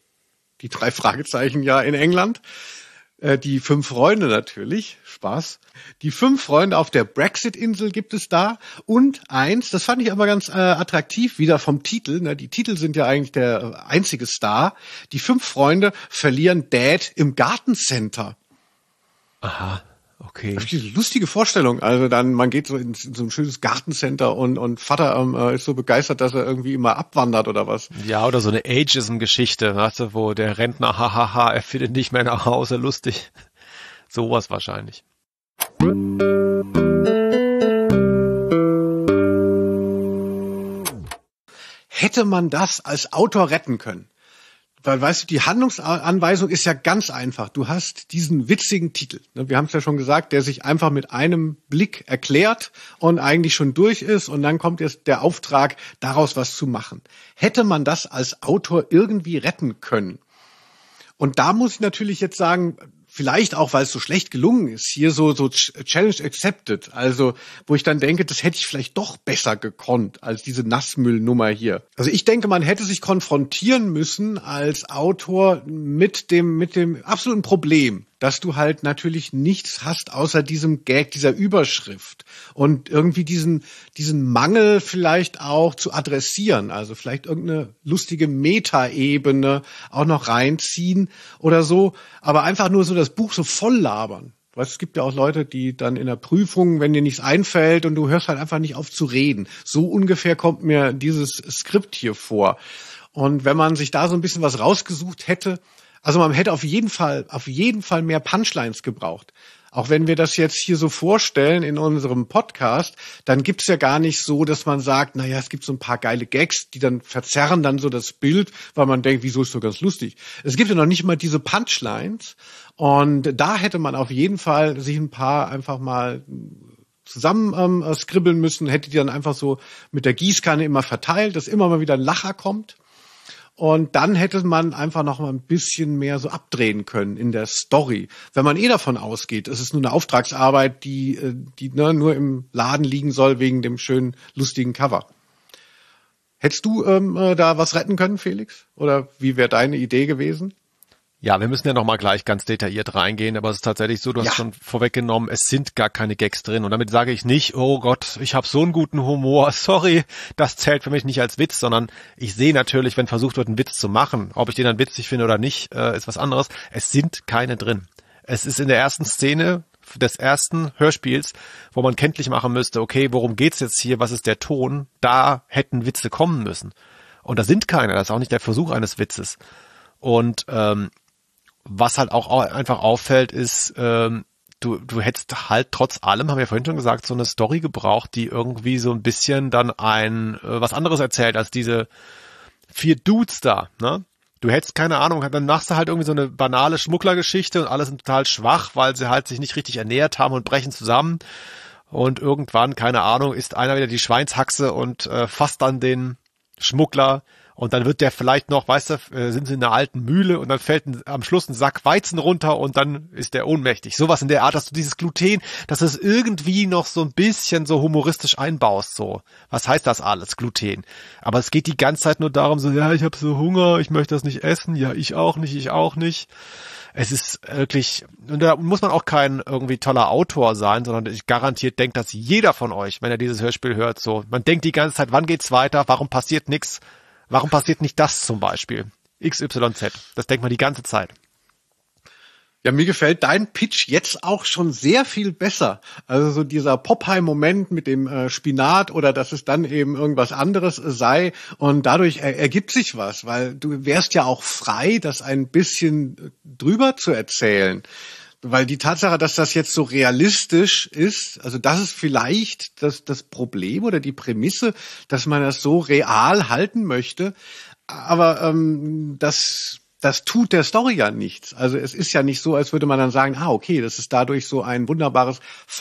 3 Fragezeichen ja in England. Die 5 Freunde natürlich, Spaß. Die 5 Freunde auf der Brexit-Insel gibt es da. Und eins, das fand ich aber ganz attraktiv, wieder vom Titel. Ne? Die Titel sind ja eigentlich der einzige Star. Die 5 Freunde verlieren Dad im Gartencenter. Aha, okay. Das ist eine lustige Vorstellung. Also dann, man geht so in so ein schönes Gartencenter und Vater ist so begeistert, dass er irgendwie immer abwandert oder was. Ja, oder so eine Ageism-Geschichte, weißt du, wo der Rentner, hahaha, er findet nicht mehr nach Hause, lustig. Sowas wahrscheinlich. Hätte man das als Autor retten können? Weil, weißt du, die Handlungsanweisung ist ja ganz einfach. Du hast diesen witzigen Titel, ne, wir haben es ja schon gesagt, der sich einfach mit einem Blick erklärt und eigentlich schon durch ist und dann kommt jetzt der Auftrag, daraus was zu machen. Hätte man das als Autor irgendwie retten können? Und da muss ich natürlich jetzt sagen, vielleicht auch, weil es so schlecht gelungen ist, hier so Challenge accepted. Also, wo ich dann denke, das hätte ich vielleicht doch besser gekonnt als diese Nassmüllnummer hier. Also ich denke, man hätte sich konfrontieren müssen als Autor mit dem absoluten Problem, dass du halt natürlich nichts hast außer diesem Gag, dieser Überschrift und irgendwie diesen Mangel vielleicht auch zu adressieren, also vielleicht irgendeine lustige Metaebene auch noch reinziehen oder so, aber einfach nur so das Buch so voll labern. Weißt, es gibt ja auch Leute, die dann in der Prüfung, wenn dir nichts einfällt und du hörst halt einfach nicht auf zu reden. So ungefähr kommt mir dieses Skript hier vor. Und wenn man sich da so ein bisschen was rausgesucht hätte, also man hätte auf jeden Fall mehr Punchlines gebraucht. Auch wenn wir das jetzt hier so vorstellen in unserem Podcast, dann gibt's ja gar nicht so, dass man sagt, naja, es gibt so ein paar geile Gags, die dann verzerren dann so das Bild, weil man denkt, wieso ist so ganz lustig. Es gibt ja noch nicht mal diese Punchlines und da hätte man auf jeden Fall sich ein paar einfach mal zusammen skribbeln müssen, hätte die dann einfach so mit der Gießkanne immer verteilt, dass immer mal wieder ein Lacher kommt. Und dann hätte man einfach noch mal ein bisschen mehr so abdrehen können in der Story. Wenn man davon ausgeht, es ist nur eine Auftragsarbeit, die nur im Laden liegen soll wegen dem schönen, lustigen Cover. Hättest du da was retten können, Felix? Oder wie wäre deine Idee gewesen? Ja, wir müssen ja nochmal gleich ganz detailliert reingehen, aber es ist tatsächlich so, du hast schon vorweggenommen, es sind gar keine Gags drin und damit sage ich nicht, oh Gott, ich habe so einen guten Humor, sorry, das zählt für mich nicht als Witz, sondern ich sehe natürlich, wenn versucht wird, einen Witz zu machen, ob ich den dann witzig finde oder nicht, ist was anderes, es sind keine drin. Es ist in der ersten Szene des ersten Hörspiels, wo man kenntlich machen müsste, okay, worum geht's jetzt hier, was ist der Ton, da hätten Witze kommen müssen. Und da sind keine, das ist auch nicht der Versuch eines Witzes. Und was halt auch einfach auffällt, ist, du hättest halt trotz allem, haben wir vorhin schon gesagt, so eine Story gebraucht, die irgendwie so ein bisschen dann was anderes erzählt als diese 4 Dudes da, ne? Du hättest keine Ahnung, dann machst du halt irgendwie so eine banale Schmugglergeschichte und alle sind total schwach, weil sie halt sich nicht richtig ernährt haben und brechen zusammen und irgendwann, keine Ahnung, isst einer wieder die Schweinshaxe und fasst dann den Schmuggler Und dann wird der vielleicht noch, weißt du, sind sie in einer alten Mühle und dann fällt am Schluss ein Sack Weizen runter und dann ist der ohnmächtig. Sowas in der Art, dass du dieses Gluten, dass du es irgendwie noch so ein bisschen so humoristisch einbaust, so. Was heißt das alles, Gluten? Aber es geht die ganze Zeit nur darum, so, ja, ich habe so Hunger, ich möchte das nicht essen, ja, ich auch nicht. Es ist wirklich, und da muss man auch kein irgendwie toller Autor sein, sondern ich garantiert denkt das jeder von euch, wenn er dieses Hörspiel hört, so. Man denkt die ganze Zeit, wann geht's weiter, warum passiert nichts, warum passiert nicht das zum Beispiel? XYZ, das denkt man die ganze Zeit. Ja, mir gefällt dein Pitch jetzt auch schon sehr viel besser. Also so dieser Popeye-Moment mit dem Spinat oder dass es dann eben irgendwas anderes sei und dadurch ergibt sich was, weil du wärst ja auch frei, das ein bisschen drüber zu erzählen. Weil die Tatsache, dass das jetzt so realistisch ist, also das ist vielleicht das Problem oder die Prämisse, dass man das so real halten möchte, aber das tut der Story ja nichts. Also es ist ja nicht so, als würde man dann sagen, okay, das ist dadurch so ein wunderbares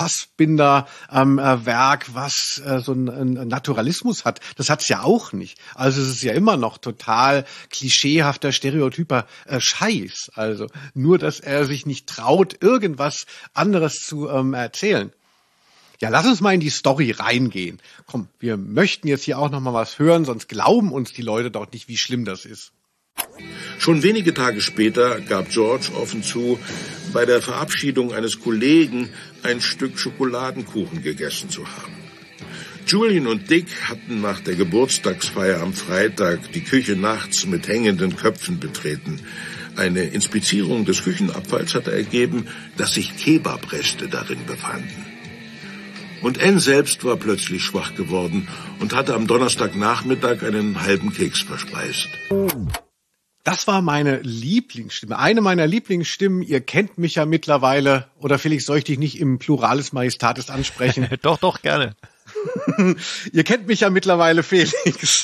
Fassbinder-Werk, was so einen Naturalismus hat. Das hat's ja auch nicht. Also es ist ja immer noch total klischeehafter, stereotyper Scheiß. Also nur, dass er sich nicht traut, irgendwas anderes zu erzählen. Ja, lass uns mal in die Story reingehen. Komm, wir möchten jetzt hier auch noch mal was hören, sonst glauben uns die Leute doch nicht, wie schlimm das ist. Schon wenige Tage später gab George offen zu, bei der Verabschiedung eines Kollegen ein Stück Schokoladenkuchen gegessen zu haben. Julian und Dick hatten nach der Geburtstagsfeier am Freitag die Küche nachts mit hängenden Köpfen betreten. Eine Inspizierung des Küchenabfalls hatte ergeben, dass sich Kebabreste darin befanden. Und Anne selbst war plötzlich schwach geworden und hatte am Donnerstagnachmittag einen halben Keks verspeist. Das war meine Lieblingsstimme, eine meiner Lieblingsstimmen. Ihr kennt mich ja mittlerweile, oder Felix, soll ich dich nicht im Pluralis Majestatis ansprechen? Doch, gerne. Ihr kennt mich ja mittlerweile, Felix.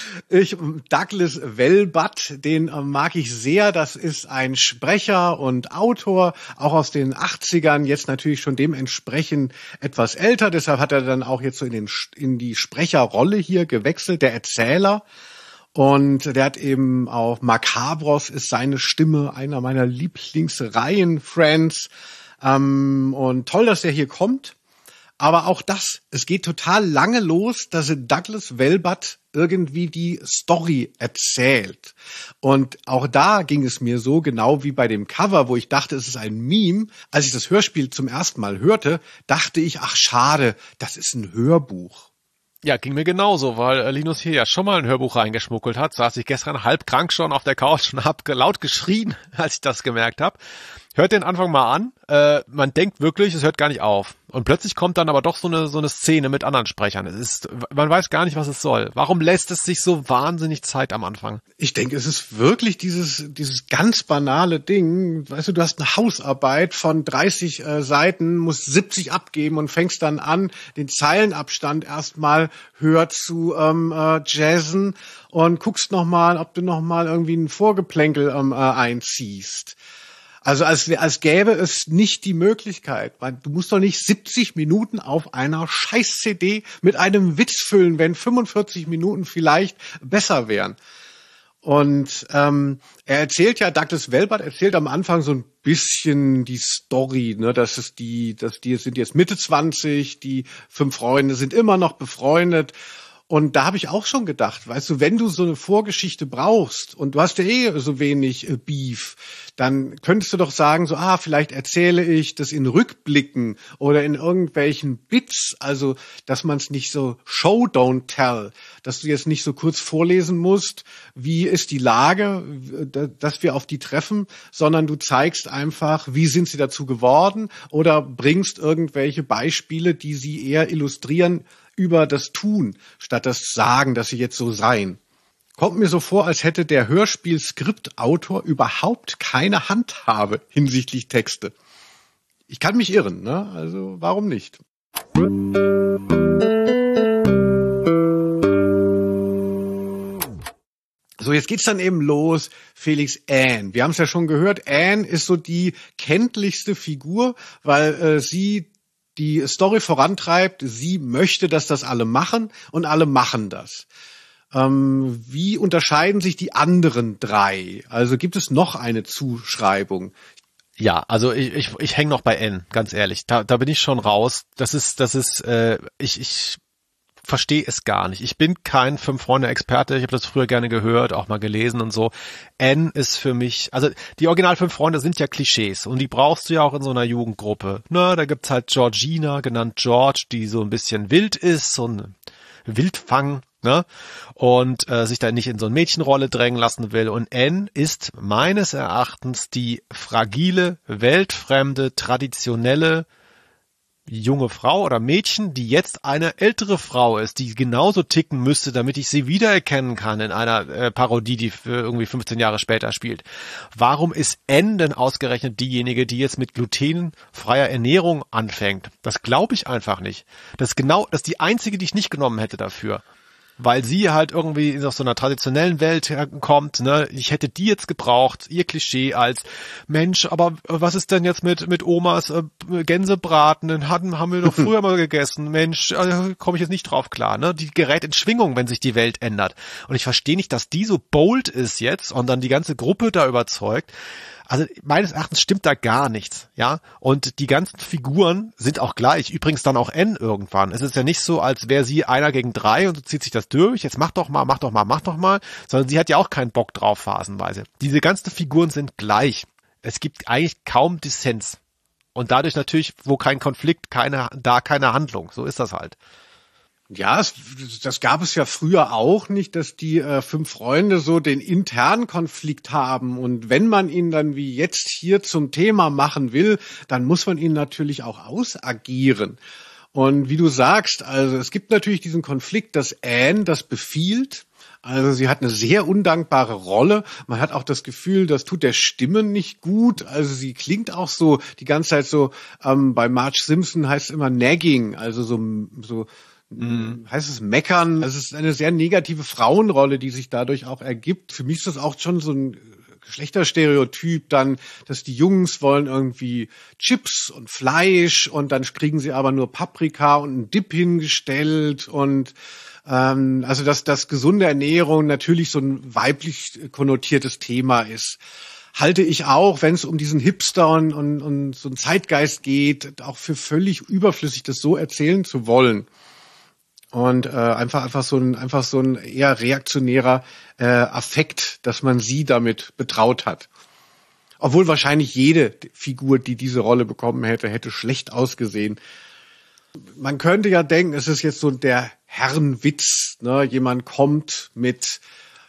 Douglas Welbatt, den mag ich sehr. Das ist ein Sprecher und Autor, auch aus den 80ern, jetzt natürlich schon dementsprechend etwas älter. Deshalb hat er dann auch jetzt so in die Sprecherrolle hier gewechselt, der Erzähler. Und der hat eben auch Macabros ist seine Stimme, einer meiner Lieblingsreihen, Friends. Und toll, dass er hier kommt. Aber auch es geht total lange los, dass Douglas Welbatt irgendwie die Story erzählt. Und auch da ging es mir so, genau wie bei dem Cover, wo ich dachte, es ist ein Meme. Als ich das Hörspiel zum ersten Mal hörte, dachte ich, ach schade, das ist ein Hörbuch. Ja, ging mir genauso, weil Linus hier ja schon mal ein Hörbuch reingeschmuggelt hat. Saß ich gestern halb krank schon auf der Couch und hab laut geschrien, als ich das gemerkt habe. Hört den Anfang mal an. Man denkt wirklich, es hört gar nicht auf. Und plötzlich kommt dann aber doch so eine Szene mit anderen Sprechern. Man weiß gar nicht, was es soll. Warum lässt es sich so wahnsinnig Zeit am Anfang? Ich denke, es ist wirklich dieses ganz banale Ding. Weißt du hast eine Hausarbeit von 30 Seiten, musst 70 abgeben und fängst dann an, den Zeilenabstand erstmal höher zu jazzen und guckst nochmal, ob du nochmal irgendwie ein Vorgeplänkel einziehst. Also als gäbe es nicht die Möglichkeit, weil du musst doch nicht 70 Minuten auf einer Scheiß-CD mit einem Witz füllen, wenn 45 Minuten vielleicht besser wären. Und er erzählt ja, Douglas Welbatt erzählt am Anfang so ein bisschen die Story, ne, dass die sind jetzt Mitte 20, die 5 Freunde sind immer noch befreundet. Und da habe ich auch schon gedacht, weißt du, wenn du so eine Vorgeschichte brauchst und du hast ja so wenig Beef, dann könntest du doch sagen, so, vielleicht erzähle ich das in Rückblicken oder in irgendwelchen Bits, also, dass man es nicht so Show, don't tell, dass du jetzt nicht so kurz vorlesen musst, wie ist die Lage, dass wir auf die treffen, sondern du zeigst einfach, wie sind sie dazu geworden oder bringst irgendwelche Beispiele, die sie eher illustrieren, über das Tun, statt das Sagen, dass sie jetzt so seien. Kommt mir so vor, als hätte der Hörspiel-Skriptautor überhaupt keine Handhabe hinsichtlich Texte. Ich kann mich irren, ne? Also warum nicht? So, jetzt geht's dann eben los, Felix, Anne. Wir haben es ja schon gehört, Anne ist so die kenntlichste Figur, weil sie die Story vorantreibt, sie möchte, dass das alle machen und alle machen das. Wie unterscheiden sich die anderen 3? Also gibt es noch eine Zuschreibung? Ja, also ich hänge noch bei N, ganz ehrlich. Da bin ich schon raus. Ich verstehe es gar nicht. Ich bin kein 5-Freunde-Experte. Ich habe das früher gerne gehört, auch mal gelesen und so. N ist für mich, also die Original 5 Freunde sind ja Klischees und die brauchst du ja auch in so einer Jugendgruppe. Na, da gibt's halt Georgina, genannt George, die so ein bisschen wild ist, so ein Wildfang, ne? Und sich da nicht in so eine Mädchenrolle drängen lassen will. Und N ist meines Erachtens die fragile, weltfremde, traditionelle junge Frau oder Mädchen, die jetzt eine ältere Frau ist, die genauso ticken müsste, damit ich sie wiedererkennen kann in einer Parodie, die irgendwie 15 Jahre später spielt. Warum ist N denn ausgerechnet diejenige, die jetzt mit glutenfreier Ernährung anfängt? Das glaube ich einfach nicht. Das ist die einzige, die ich nicht genommen hätte dafür. Weil sie halt irgendwie aus so einer traditionellen Welt kommt, ne? Ich hätte die jetzt gebraucht, ihr Klischee als Mensch, aber was ist denn jetzt mit Omas Gänsebraten? Den haben wir doch früher mal gegessen. Mensch, komme ich jetzt nicht drauf klar, ne? Die gerät in Schwingung, wenn sich die Welt ändert. Und ich verstehe nicht, dass die so bold ist jetzt und dann die ganze Gruppe da überzeugt. Also meines Erachtens stimmt da gar nichts, ja. Und die ganzen Figuren sind auch gleich. Übrigens dann auch N irgendwann. Es ist ja nicht so, als wäre sie 1 gegen 3 und so zieht sich das durch. Jetzt mach doch mal. Sondern sie hat ja auch keinen Bock drauf phasenweise. Diese ganzen Figuren sind gleich. Es gibt eigentlich kaum Dissens. Und dadurch natürlich, wo kein Konflikt, keine Handlung. So ist das halt. Ja, das gab es ja früher auch nicht, dass die 5 Freunde so den internen Konflikt haben. Und wenn man ihn dann wie jetzt hier zum Thema machen will, dann muss man ihn natürlich auch ausagieren. Und wie du sagst, also es gibt natürlich diesen Konflikt, dass Anne das befiehlt. Also sie hat eine sehr undankbare Rolle. Man hat auch das Gefühl, das tut der Stimme nicht gut. Also sie klingt auch so die ganze Zeit so, bei Marge Simpson heißt es immer nagging, also so heißt es meckern. Also es ist eine sehr negative Frauenrolle, die sich dadurch auch ergibt. Für mich ist das auch schon so ein Geschlechterstereotyp dann, dass die Jungs wollen irgendwie Chips und Fleisch und dann kriegen sie aber nur Paprika und einen Dip hingestellt und also dass das gesunde Ernährung natürlich so ein weiblich konnotiertes Thema ist. Halte ich auch, wenn es um diesen Hipster und so einen Zeitgeist geht, auch für völlig überflüssig, das so erzählen zu wollen. Und einfach so ein eher reaktionärer Affekt, dass man sie damit betraut hat. Obwohl wahrscheinlich jede Figur, die diese Rolle bekommen hätte schlecht ausgesehen. Man könnte ja denken, es ist jetzt so der Herrenwitz, ne? Jemand kommt mit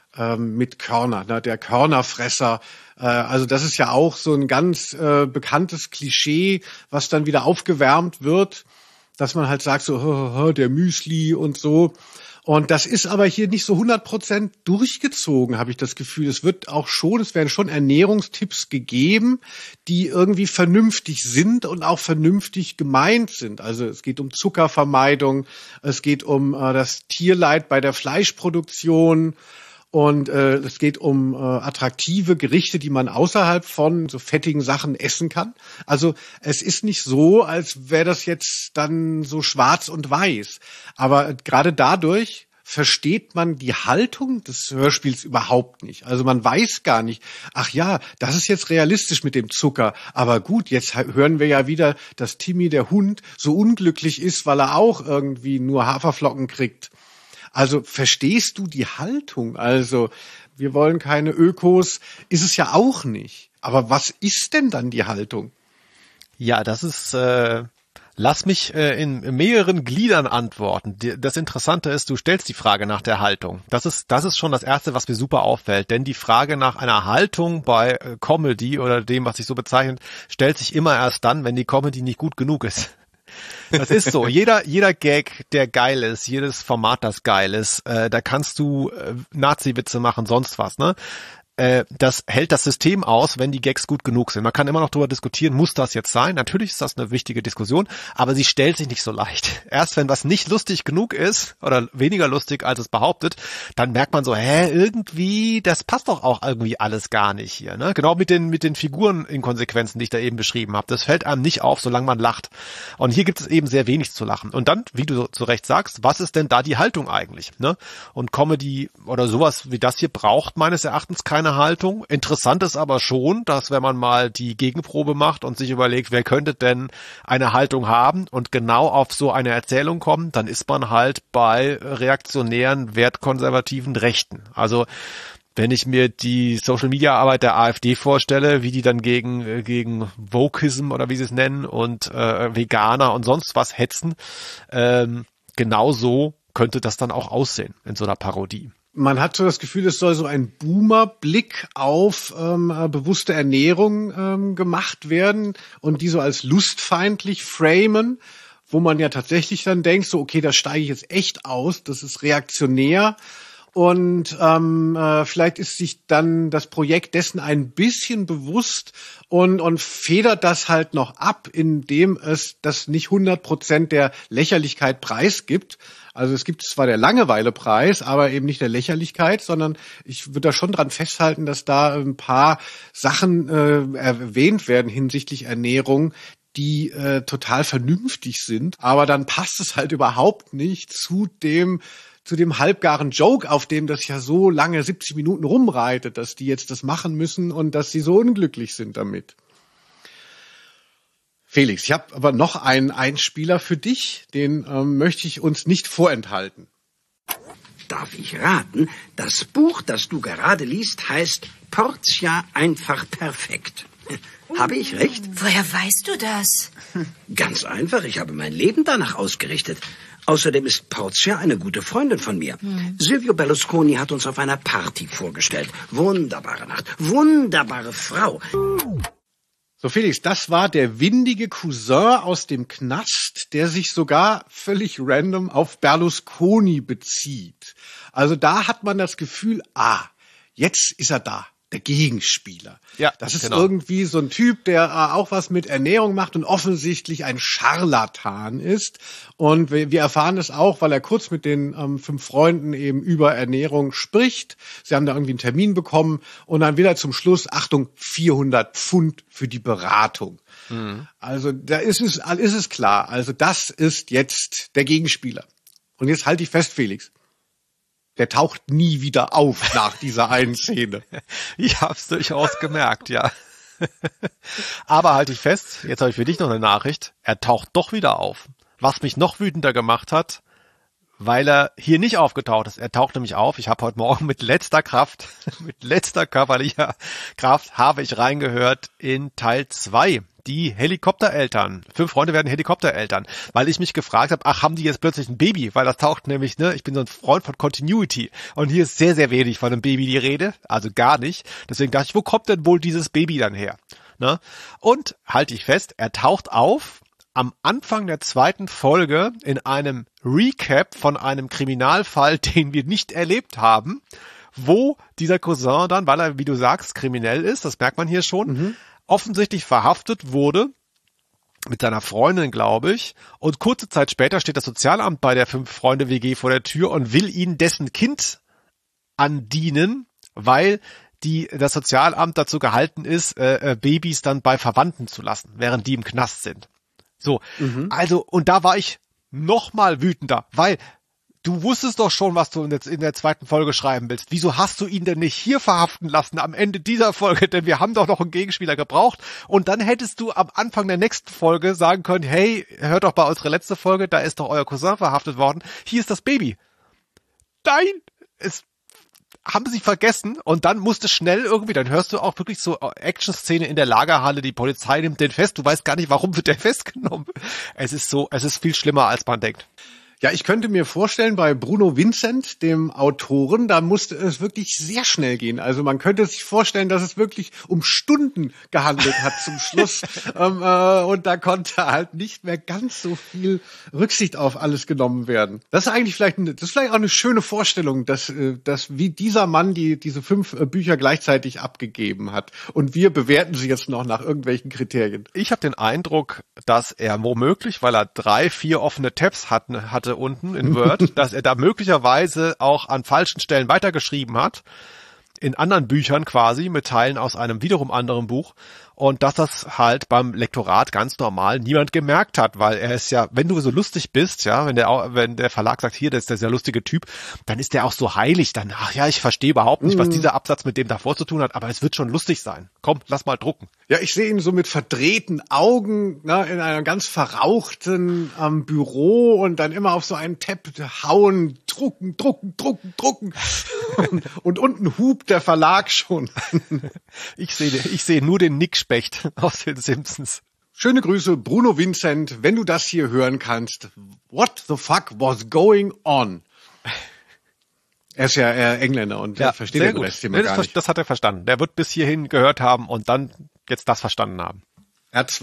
Körner, ne? Der Körnerfresser. Also das ist ja auch so ein ganz bekanntes Klischee, was dann wieder aufgewärmt wird, dass man halt sagt so, der Müsli und so. Und das ist aber hier nicht so 100% durchgezogen, habe ich das Gefühl. Es werden schon Ernährungstipps gegeben, die irgendwie vernünftig sind und auch vernünftig gemeint sind. Also es geht um Zuckervermeidung, es geht um das Tierleid bei der Fleischproduktion und es geht um attraktive Gerichte, die man außerhalb von so fettigen Sachen essen kann. Also es ist nicht so, als wäre das jetzt dann so schwarz und weiß. Aber gerade dadurch versteht man die Haltung des Hörspiels überhaupt nicht. Also man weiß gar nicht, ach ja, das ist jetzt realistisch mit dem Zucker. Aber gut, jetzt hören wir ja wieder, dass Timmy, der Hund, so unglücklich ist, weil er auch irgendwie nur Haferflocken kriegt. Also verstehst du die Haltung? Also wir wollen keine Ökos, ist es ja auch nicht. Aber was ist denn dann die Haltung? Ja, das ist, lass mich in mehreren Gliedern antworten. Das Interessante ist, du stellst die Frage nach der Haltung. Das ist schon das Erste, was mir super auffällt. Denn die Frage nach einer Haltung bei Comedy oder dem, was sich so bezeichnet, stellt sich immer erst dann, wenn die Comedy nicht gut genug ist. Das ist so. Jeder Gag, der geil ist, jedes Format, das geil ist, da kannst du Nazi-Witze machen, sonst was, ne? das hält das System aus, wenn die Gags gut genug sind. Man kann immer noch darüber diskutieren, muss das jetzt sein? Natürlich ist das eine wichtige Diskussion, aber sie stellt sich nicht so leicht. Erst wenn was nicht lustig genug ist oder weniger lustig, als es behauptet, dann merkt man so, irgendwie, das passt doch auch irgendwie alles gar nicht hier. Ne? Genau mit den Figureninkonsequenzen, die ich da eben beschrieben habe. Das fällt einem nicht auf, solange man lacht. Und hier gibt es eben sehr wenig zu lachen. Und dann, wie du zu Recht sagst, was ist denn da die Haltung eigentlich? Ne? Und Comedy oder sowas wie das hier braucht meines Erachtens keine Haltung. Interessant ist aber schon, dass wenn man mal die Gegenprobe macht und sich überlegt, wer könnte denn eine Haltung haben und genau auf so eine Erzählung kommen, dann ist man halt bei reaktionären, wertkonservativen Rechten. Also wenn ich mir die Social-Media-Arbeit der AfD vorstelle, wie die dann gegen Wokeism oder wie sie es nennen und Veganer und sonst was hetzen, genau so könnte das dann auch aussehen in so einer Parodie. Man hat so das Gefühl, es soll so ein Boomer-Blick auf bewusste Ernährung gemacht werden und die so als lustfeindlich framen, wo man ja tatsächlich dann denkt, so okay, da steige ich jetzt echt aus, das ist reaktionär. Und vielleicht ist sich dann das Projekt dessen ein bisschen bewusst und federt das halt noch ab, indem es das nicht 100% der Lächerlichkeit preisgibt. Also es gibt zwar der Langeweile-Preis, aber eben nicht der Lächerlichkeit, sondern ich würde da schon dran festhalten, dass da ein paar Sachen erwähnt werden hinsichtlich Ernährung, die total vernünftig sind. Aber dann passt es halt überhaupt nicht zu dem halbgaren Joke, auf dem das ja so lange 70 Minuten rumreitet, dass die jetzt das machen müssen und dass sie so unglücklich sind damit. Felix, ich habe aber noch einen Einspieler für dich, den möchte ich uns nicht vorenthalten. Darf ich raten, das Buch, das du gerade liest, heißt Portia einfach perfekt. Habe ich recht? Woher weißt du das? Ganz einfach, ich habe mein Leben danach ausgerichtet. Außerdem ist Portia eine gute Freundin von mir. Silvio Berlusconi hat uns auf einer Party vorgestellt. Wunderbare Nacht, wunderbare Frau. So Felix, das war der windige Cousin aus dem Knast, der sich sogar völlig random auf Berlusconi bezieht. Also da hat man das Gefühl, jetzt ist er da. Der Gegenspieler. Ja, das ist genau. Irgendwie so ein Typ, der auch was mit Ernährung macht und offensichtlich ein Scharlatan ist. Und wir erfahren es auch, weil er kurz mit den 5 Freunden eben über Ernährung spricht. Sie haben da irgendwie einen Termin bekommen und dann wieder zum Schluss, Achtung, 400 Pfund für die Beratung. Mhm. Also da ist es klar. Also das ist jetzt der Gegenspieler. Und jetzt halte ich fest, Felix. Der taucht nie wieder auf nach dieser einen Szene. Ich hab's durchaus gemerkt, ja. Aber halte ich fest, jetzt habe ich für dich noch eine Nachricht, er taucht doch wieder auf. Was mich noch wütender gemacht hat, weil er hier nicht aufgetaucht ist. Er taucht nämlich auf, ich habe heute Morgen mit letzter Kraft, mit letzter körperlicher Kraft, habe ich reingehört in Teil 2. Die Helikoptereltern. 5 Freunde werden Helikoptereltern. Weil ich mich gefragt habe, haben die jetzt plötzlich ein Baby? Weil das taucht nämlich, ich bin so ein Freund von Continuity. Und hier ist sehr, sehr wenig von einem Baby die Rede. Also gar nicht. Deswegen dachte ich, wo kommt denn wohl dieses Baby dann her? Ne? Und halte ich fest, er taucht auf am Anfang der 2. Folge in einem Recap von einem Kriminalfall, den wir nicht erlebt haben, wo dieser Cousin dann, weil er, wie du sagst, kriminell ist, das merkt man hier schon, offensichtlich verhaftet wurde, mit seiner Freundin, glaube ich, und kurze Zeit später steht das Sozialamt bei der 5-Freunde-WG vor der Tür und will ihnen dessen Kind andienen, weil das Sozialamt dazu gehalten ist, Babys dann bei Verwandten zu lassen, während die im Knast sind. So, also, und da war ich noch mal wütender, weil du wusstest doch schon, was du in der 2. Folge schreiben willst. Wieso hast du ihn denn nicht hier verhaften lassen am Ende dieser Folge? Denn wir haben doch noch einen Gegenspieler gebraucht. Und dann hättest du am Anfang der nächsten Folge sagen können, hey, hört doch bei unserer letzten Folge, da ist doch euer Cousin verhaftet worden. Hier ist das Baby. Nein, es haben sie vergessen. Und dann musste schnell irgendwie, dann hörst du auch wirklich so Action-Szene in der Lagerhalle, die Polizei nimmt den fest. Du weißt gar nicht, warum wird der festgenommen. Es ist viel schlimmer, als man denkt. Ja, ich könnte mir vorstellen, bei Bruno Vincent, dem Autoren, da musste es wirklich sehr schnell gehen. Also man könnte sich vorstellen, dass es wirklich um Stunden gehandelt hat zum Schluss. Und da konnte halt nicht mehr ganz so viel Rücksicht auf alles genommen werden. Das ist eigentlich vielleicht auch eine schöne Vorstellung, dass wie dieser Mann diese 5 Bücher gleichzeitig abgegeben hat. Und wir bewerten sie jetzt noch nach irgendwelchen Kriterien. Ich habe den Eindruck, dass er womöglich, weil er 3, 4 offene Tabs hatte unten in Word, dass er da möglicherweise auch an falschen Stellen weitergeschrieben hat, in anderen Büchern quasi, mit Teilen aus einem wiederum anderen Buch, und dass das halt beim Lektorat ganz normal niemand gemerkt hat, weil er ist ja, wenn du so lustig bist, ja, wenn der Verlag sagt, hier, das ist der sehr lustige Typ, dann ist der auch so heilig, dann, ach ja, ich verstehe überhaupt nicht, was dieser Absatz mit dem davor zu tun hat, aber es wird schon lustig sein. Komm, lass mal drucken. Ja, ich sehe ihn so mit verdrehten Augen, ne, in einem ganz verrauchten Büro und dann immer auf so einen Tab hauen, drucken. und unten hupt der Verlag schon. Ich sehe nur den Nick Specht aus den Simpsons. Schöne Grüße, Bruno Vincent, wenn du das hier hören kannst. What the fuck was going on? Er ist ja Engländer und versteht den US-Thema gar nicht. Das hat er verstanden. Der wird bis hierhin gehört haben und dann jetzt das verstanden haben. Er hat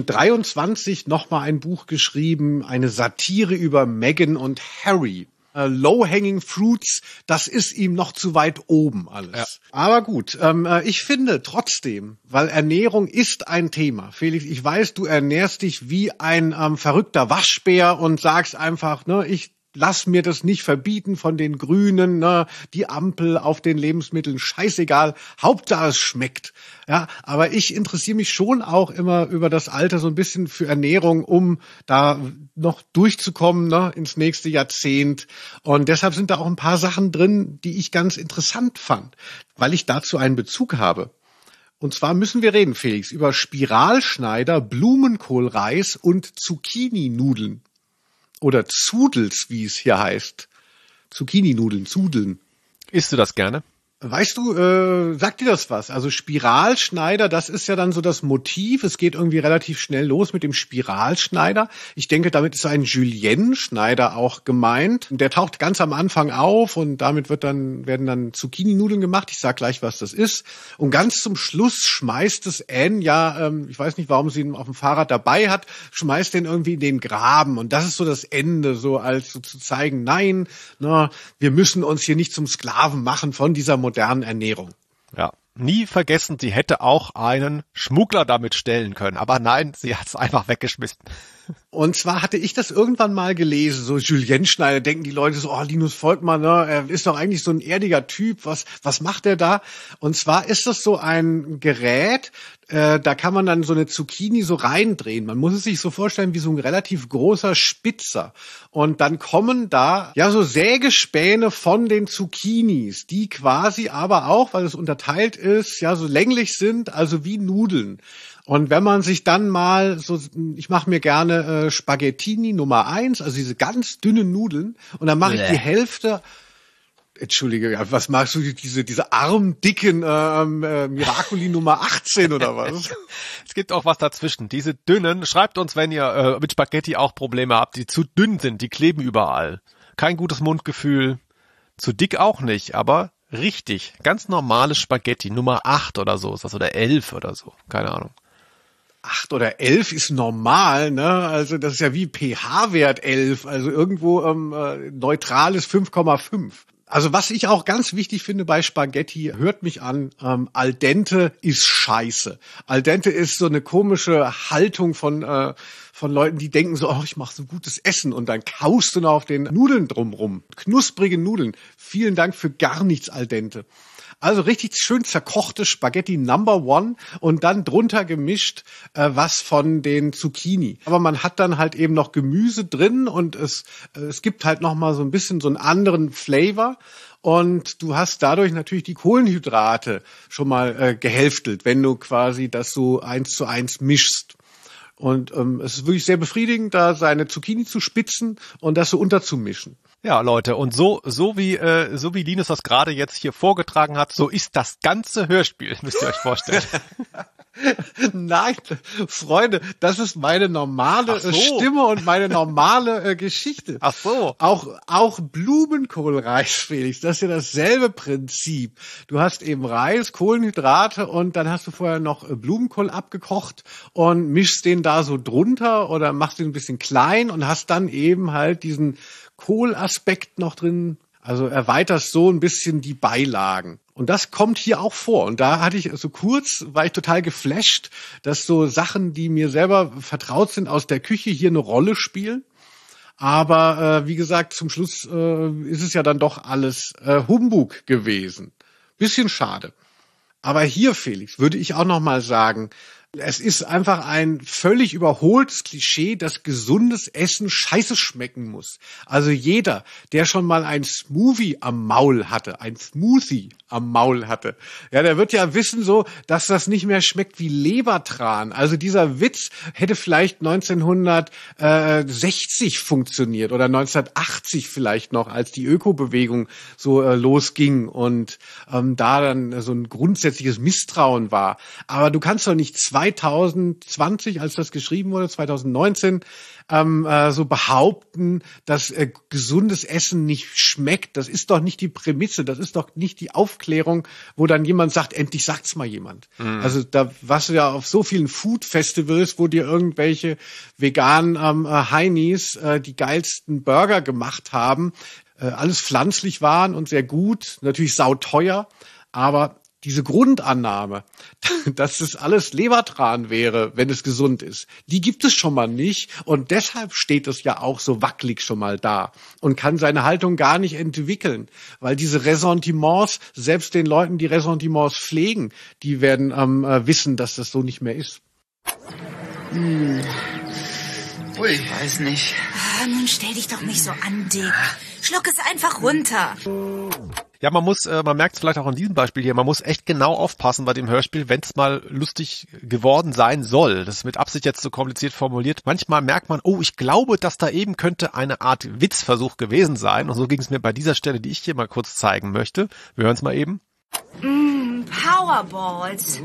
2023 nochmal ein Buch geschrieben, eine Satire über Meghan und Harry. Low-hanging fruits, das ist ihm noch zu weit oben alles. Ja. Aber gut, ich finde trotzdem, weil Ernährung ist ein Thema. Felix, ich weiß, du ernährst dich wie ein verrückter Waschbär und sagst einfach, ne, ich lass mir das nicht verbieten von den Grünen, ne, die Ampel auf den Lebensmitteln, scheißegal, Hauptsache es schmeckt. Ja, aber ich interessiere mich schon auch immer über das Alter so ein bisschen für Ernährung, um da noch durchzukommen, ne, ins nächste Jahrzehnt. Und deshalb sind da auch ein paar Sachen drin, die ich ganz interessant fand, weil ich dazu einen Bezug habe. Und zwar müssen wir reden, Felix, über Spiralschneider, Blumenkohlreis und Zucchini-Nudeln. Oder Zudels, wie es hier heißt. Zucchini-Nudeln, Zudeln. Isst du das gerne? Weißt du, sagt dir das was? Also Spiralschneider, das ist ja dann so das Motiv. Es geht irgendwie relativ schnell los mit dem Spiralschneider. Ich denke, damit ist ein Julienne-Schneider auch gemeint. Der taucht ganz am Anfang auf und damit werden dann Zucchini-Nudeln gemacht. Ich sag gleich, was das ist. Und ganz zum Schluss schmeißt es Anne, ich weiß nicht, warum sie ihn auf dem Fahrrad dabei hat, schmeißt den irgendwie in den Graben. Und das ist so das Ende, so als so zu zeigen, nein, wir müssen uns hier nicht zum Sklaven machen von dieser modernen Ernährung. Ja, nie vergessen, sie hätte auch einen Schmuggler damit stellen können. Aber nein, sie hat es einfach weggeschmissen. Und zwar hatte ich das irgendwann mal gelesen, so Julienne Schneider, denken die Leute so, Linus Volkmann, ne, er ist doch eigentlich so ein erdiger Typ, was macht er da? Und zwar ist das so ein Gerät, da kann man dann so eine Zucchini so reindrehen. Man muss es sich so vorstellen wie so ein relativ großer Spitzer. Und dann kommen da so Sägespäne von den Zucchinis, die quasi aber auch, weil es unterteilt ist, so länglich sind, also wie Nudeln. Und wenn man sich dann mal so, ich mache mir gerne Spaghettini Nummer 1, also diese ganz dünnen Nudeln, und dann mache ich die Hälfte. Entschuldige, was magst du, diese armdicken Miracoli Nummer 18 oder was? Es gibt auch was dazwischen. Diese dünnen, schreibt uns, wenn ihr mit Spaghetti auch Probleme habt, die zu dünn sind, die kleben überall. Kein gutes Mundgefühl, zu dick auch nicht, aber richtig, ganz normales Spaghetti, Nummer 8 oder so ist das, oder 11 oder so, keine Ahnung. 8 oder 11 ist normal, ne? Also das ist ja wie pH-Wert 11, also irgendwo neutrales 5,5. Also was ich auch ganz wichtig finde bei Spaghetti, hört mich an, al dente ist scheiße. Al dente ist so eine komische Haltung von Leuten, die denken so, ich mache so gutes Essen und dann kaust du noch auf den Nudeln drumrum. Knusprige Nudeln. Vielen Dank für gar nichts al dente. Also richtig schön zerkochte Spaghetti Number 1 und dann drunter gemischt was von den Zucchini. Aber man hat dann halt eben noch Gemüse drin und es gibt halt noch mal so ein bisschen so einen anderen Flavor. Und du hast dadurch natürlich die Kohlenhydrate schon mal gehälftelt, wenn du quasi das so 1:1 mischst. Und es ist wirklich sehr befriedigend, da seine Zucchini zu spitzen und das so unterzumischen. Ja, Leute, und so wie Linus das gerade jetzt hier vorgetragen hat, so ist das ganze Hörspiel, müsst ihr euch vorstellen. Nein, Freunde, das ist meine normale Stimme und meine normale Geschichte. Ach so. Auch Blumenkohlreis, Felix, das ist ja dasselbe Prinzip. Du hast eben Reis, Kohlenhydrate und dann hast du vorher noch Blumenkohl abgekocht und mischst den da so drunter oder machst den ein bisschen klein und hast dann eben halt diesen Kohlaspekt noch drin. Also erweiterst so ein bisschen die Beilagen. Und das kommt hier auch vor. Und da war ich total geflasht, dass so Sachen, die mir selber vertraut sind aus der Küche, hier eine Rolle spielen. Aber wie gesagt, zum Schluss ist es ja dann doch alles Humbug gewesen. Bisschen schade. Aber hier, Felix, würde ich auch noch mal sagen, es ist einfach ein völlig überholtes Klischee, dass gesundes Essen scheiße schmecken muss. Also jeder, der schon mal ein Smoothie am Maul hatte, ja, der wird ja wissen so, dass das nicht mehr schmeckt wie Lebertran. Also dieser Witz hätte vielleicht 1960 funktioniert oder 1980 vielleicht noch, als die Ökobewegung so losging und da dann so ein grundsätzliches Misstrauen war. Aber du kannst doch nicht 2020, als das geschrieben wurde, 2019, so behaupten, dass gesundes Essen nicht schmeckt. Das ist doch nicht die Prämisse, das ist doch nicht die Aufklärung, wo dann jemand sagt, endlich sagt's mal jemand. Mhm. Also da warst du ja auf so vielen Food-Festivals, wo dir irgendwelche veganen Heinis die geilsten Burger gemacht haben, alles pflanzlich waren und sehr gut, natürlich sauteuer, aber diese Grundannahme, dass es alles Lebertran wäre, wenn es gesund ist, die gibt es schon mal nicht. Und deshalb steht es ja auch so wackelig schon mal da und kann seine Haltung gar nicht entwickeln. Weil diese Ressentiments, selbst den Leuten, die Ressentiments pflegen, die werden wissen, dass das so nicht mehr ist. Ui, ich weiß nicht. Nun stell dich doch nicht so an, Dick. Schluck es einfach runter. Ja, man merkt es vielleicht auch an diesem Beispiel hier, man muss echt genau aufpassen bei dem Hörspiel, wenn es mal lustig geworden sein soll. Das ist mit Absicht jetzt so kompliziert formuliert. Manchmal merkt man, ich glaube, dass da eben könnte eine Art Witzversuch gewesen sein. Und so ging es mir bei dieser Stelle, die ich hier mal kurz zeigen möchte. Wir hören es mal eben. Powerballs.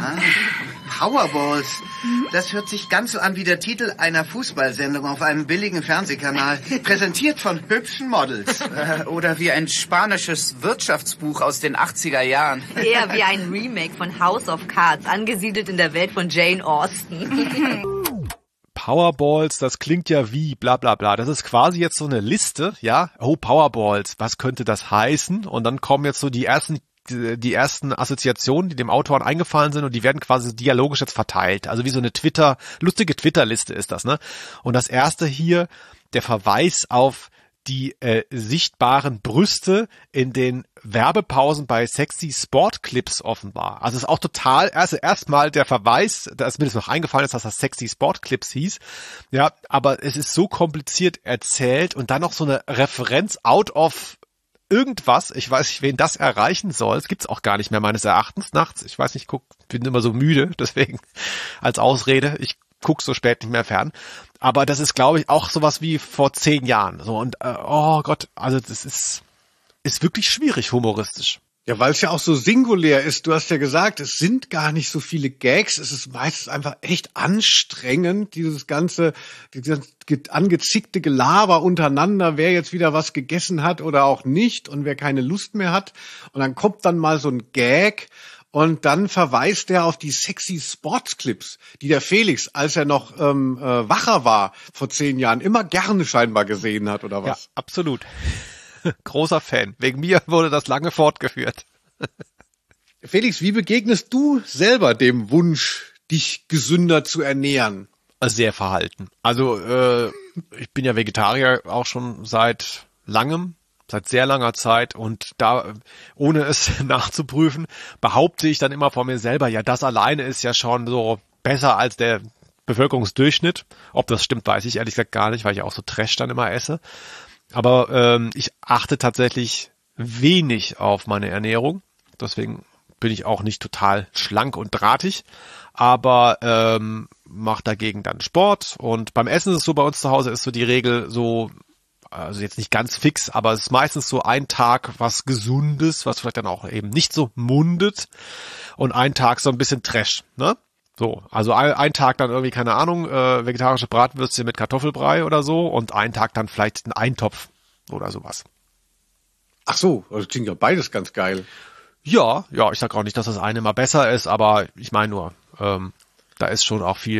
Powerballs. Das hört sich ganz so an wie der Titel einer Fußballsendung auf einem billigen Fernsehkanal. Präsentiert von hübschen Models. Oder wie ein spanisches Wirtschaftsbuch aus den 80er Jahren. Eher wie ein Remake von House of Cards, angesiedelt in der Welt von Jane Austen. Powerballs, das klingt ja wie bla bla bla. Das ist quasi jetzt so eine Liste, ja. Powerballs, was könnte das heißen? Und dann kommen jetzt so die ersten Assoziationen, die dem Autoren eingefallen sind und die werden quasi dialogisch jetzt verteilt. Also wie so eine lustige Twitter-Liste ist das, ne? Und das erste hier, der Verweis auf die sichtbaren Brüste in den Werbepausen bei sexy Sportclips offenbar. Also es ist auch total, erstmal der Verweis, da ist mir das noch eingefallen ist, dass das sexy Sportclips hieß. Ja, aber es ist so kompliziert erzählt und dann noch so eine Referenz out of irgendwas, ich weiß nicht, wen das erreichen soll. Es gibt's auch gar nicht mehr meines Erachtens nachts. Ich weiß nicht, bin immer so müde, deswegen als Ausrede. Ich guck so spät nicht mehr fern. Aber das ist, glaube ich, auch sowas wie vor 10 Jahren. So und oh Gott, also das ist wirklich schwierig humoristisch. Ja, weil es ja auch so singulär ist. Du hast ja gesagt, es sind gar nicht so viele Gags. Es ist meistens einfach echt anstrengend, dieses angezickte Gelaber untereinander, wer jetzt wieder was gegessen hat oder auch nicht und wer keine Lust mehr hat. Und dann kommt dann mal so ein Gag und dann verweist er auf die sexy Sportsclips, die der Felix, als er noch wacher war vor 10 Jahren, immer gerne scheinbar gesehen hat, oder was? Ja, absolut. Großer Fan. Wegen mir wurde das lange fortgeführt. Felix, wie begegnest du selber dem Wunsch, dich gesünder zu ernähren? Sehr verhalten. Also ich bin ja Vegetarier auch schon seit sehr langer Zeit und da, ohne es nachzuprüfen, behaupte ich dann immer von mir selber, ja, das alleine ist ja schon so besser als der Bevölkerungsdurchschnitt. Ob das stimmt, weiß ich ehrlich gesagt gar nicht, weil ich auch so Trash dann immer esse. Aber ich achte tatsächlich wenig auf meine Ernährung. Deswegen bin ich auch nicht total schlank und drahtig, aber mache dagegen dann Sport. Und beim Essen ist es so, bei uns zu Hause ist so die Regel so, also jetzt nicht ganz fix, aber es ist meistens so ein Tag was Gesundes, was vielleicht dann auch eben nicht so mundet, und ein Tag so ein bisschen Trash, ne? So, also ein Tag dann irgendwie, keine Ahnung, vegetarische Bratwürstchen mit Kartoffelbrei oder so, und ein Tag dann vielleicht ein Eintopf oder sowas. Ach so, das klingt ja beides ganz geil. Ja, ich sag auch nicht, dass das eine mal besser ist, aber ich meine nur, da ist schon auch viel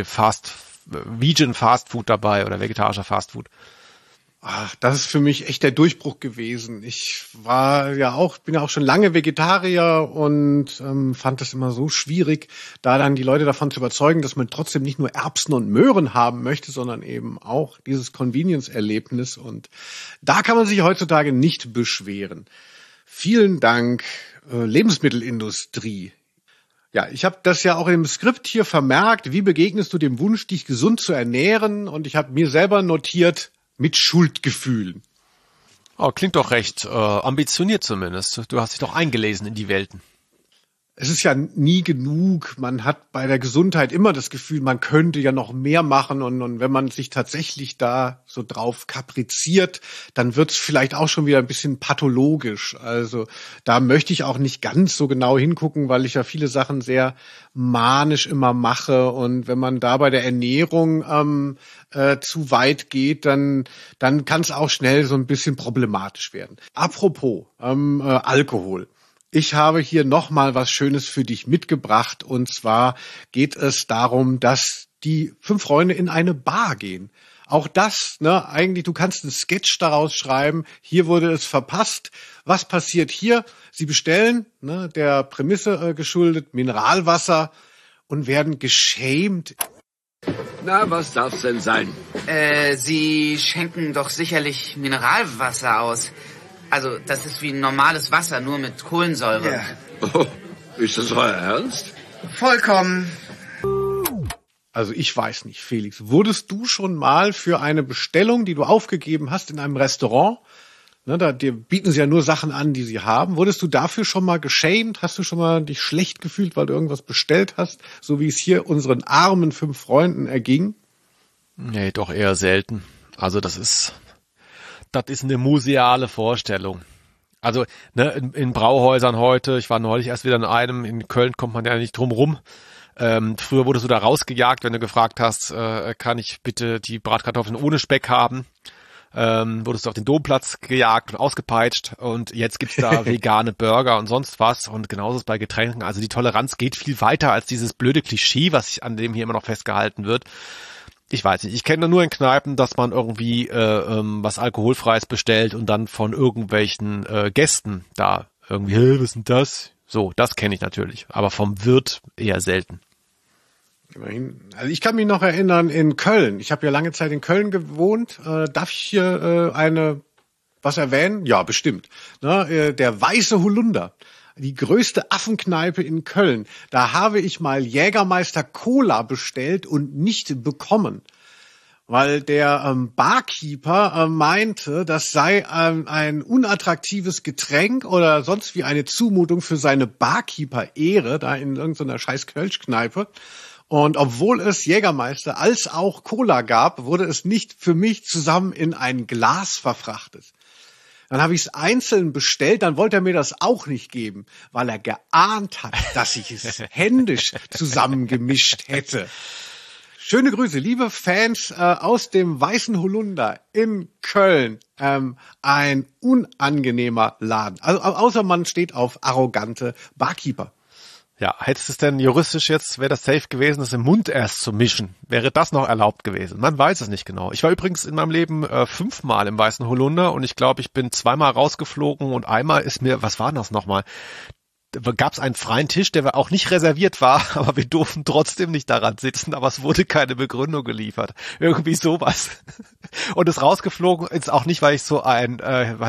Vegan Fast Food dabei oder vegetarischer Fast Food. Ach, das ist für mich echt der Durchbruch gewesen. Ich bin ja auch schon lange Vegetarier und fand das immer so schwierig, da dann die Leute davon zu überzeugen, dass man trotzdem nicht nur Erbsen und Möhren haben möchte, sondern eben auch dieses Convenience-Erlebnis. Und da kann man sich heutzutage nicht beschweren. Vielen Dank, Lebensmittelindustrie. Ja, ich habe das ja auch im Skript hier vermerkt. Wie begegnest du dem Wunsch, dich gesund zu ernähren? Und ich habe mir selber notiert, mit Schuldgefühlen. Oh, klingt doch recht ambitioniert zumindest. Du hast dich doch eingelesen in die Welten. Es ist ja nie genug. Man hat bei der Gesundheit immer das Gefühl, man könnte ja noch mehr machen. Und wenn man sich tatsächlich da so drauf kapriziert, dann wird es vielleicht auch schon wieder ein bisschen pathologisch. Also da möchte ich auch nicht ganz so genau hingucken, weil ich ja viele Sachen sehr manisch immer mache. Und wenn man da bei der Ernährung zu weit geht, dann kann es auch schnell so ein bisschen problematisch werden. Apropos Alkohol. Ich habe hier noch mal was Schönes für dich mitgebracht, und zwar geht es darum, dass die 5 Freunde in eine Bar gehen. Auch das, ne, eigentlich, du kannst einen Sketch daraus schreiben. Hier wurde es verpasst. Was passiert hier? Sie bestellen, ne, der Prämisse geschuldet, Mineralwasser und werden geschämt. Na, was darf's denn sein? Sie schenken doch sicherlich Mineralwasser aus. Also, das ist wie normales Wasser, nur mit Kohlensäure. Ja. Oh, ist das euer Ernst? Vollkommen. Also ich weiß nicht, Felix, wurdest du schon mal für eine Bestellung, die du aufgegeben hast in einem Restaurant, ne, dir bieten sie ja nur Sachen an, die sie haben, wurdest du dafür schon mal geschämt? Hast du schon mal dich schlecht gefühlt, weil du irgendwas bestellt hast, so wie es hier unseren armen 5 Freunden erging? Nee, doch eher selten. Also das ist eine museale Vorstellung. Also ne, in Brauhäusern heute, ich war neulich erst wieder in einem, in Köln kommt man ja nicht drum rum. Früher wurdest du da rausgejagt, wenn du gefragt hast, kann ich bitte die Bratkartoffeln ohne Speck haben? Wurdest du auf den Domplatz gejagt und ausgepeitscht, und jetzt gibt's da vegane Burger und sonst was, und genauso ist bei Getränken. Also die Toleranz geht viel weiter als dieses blöde Klischee, an dem hier immer noch festgehalten wird. Ich weiß nicht, ich kenne nur in Kneipen, dass man irgendwie was Alkoholfreies bestellt und dann von irgendwelchen Gästen da irgendwie, was ist denn das? So, das kenne ich natürlich, aber vom Wirt eher selten. Immerhin. Also ich kann mich noch erinnern, in Köln, ich habe ja lange Zeit in Köln gewohnt, darf ich hier was erwähnen? Ja, bestimmt. Ne, der Weiße Holunder. Die größte Affenkneipe in Köln. Da habe ich mal Jägermeister Cola bestellt und nicht bekommen. Weil der Barkeeper meinte, das sei ein unattraktives Getränk oder sonst wie eine Zumutung für seine Barkeeper-Ehre, da in irgendeiner scheiß Kölschkneipe. Und obwohl es Jägermeister als auch Cola gab, wurde es nicht für mich zusammen in ein Glas verfrachtet. Dann habe ich es einzeln bestellt, dann wollte er mir das auch nicht geben, weil er geahnt hat, dass ich es händisch zusammengemischt hätte. Schöne Grüße, liebe Fans aus dem Weißen Holunder in Köln. Ein unangenehmer Laden. Also außer man steht auf arrogante Barkeeper. Ja, hättest es denn juristisch jetzt, wäre das safe gewesen, das im Mund erst zu mischen? Wäre das noch erlaubt gewesen? Man weiß es nicht genau. Ich war übrigens in meinem Leben 5-mal im Weißen Holunder, und ich glaube, ich bin 2-mal rausgeflogen, und einmal ist mir, was war das nochmal? Da gab es einen freien Tisch, der auch nicht reserviert war, aber wir durften trotzdem nicht daran sitzen, aber es wurde keine Begründung geliefert. Irgendwie sowas. Und das rausgeflogen ist auch nicht, weil ich so ein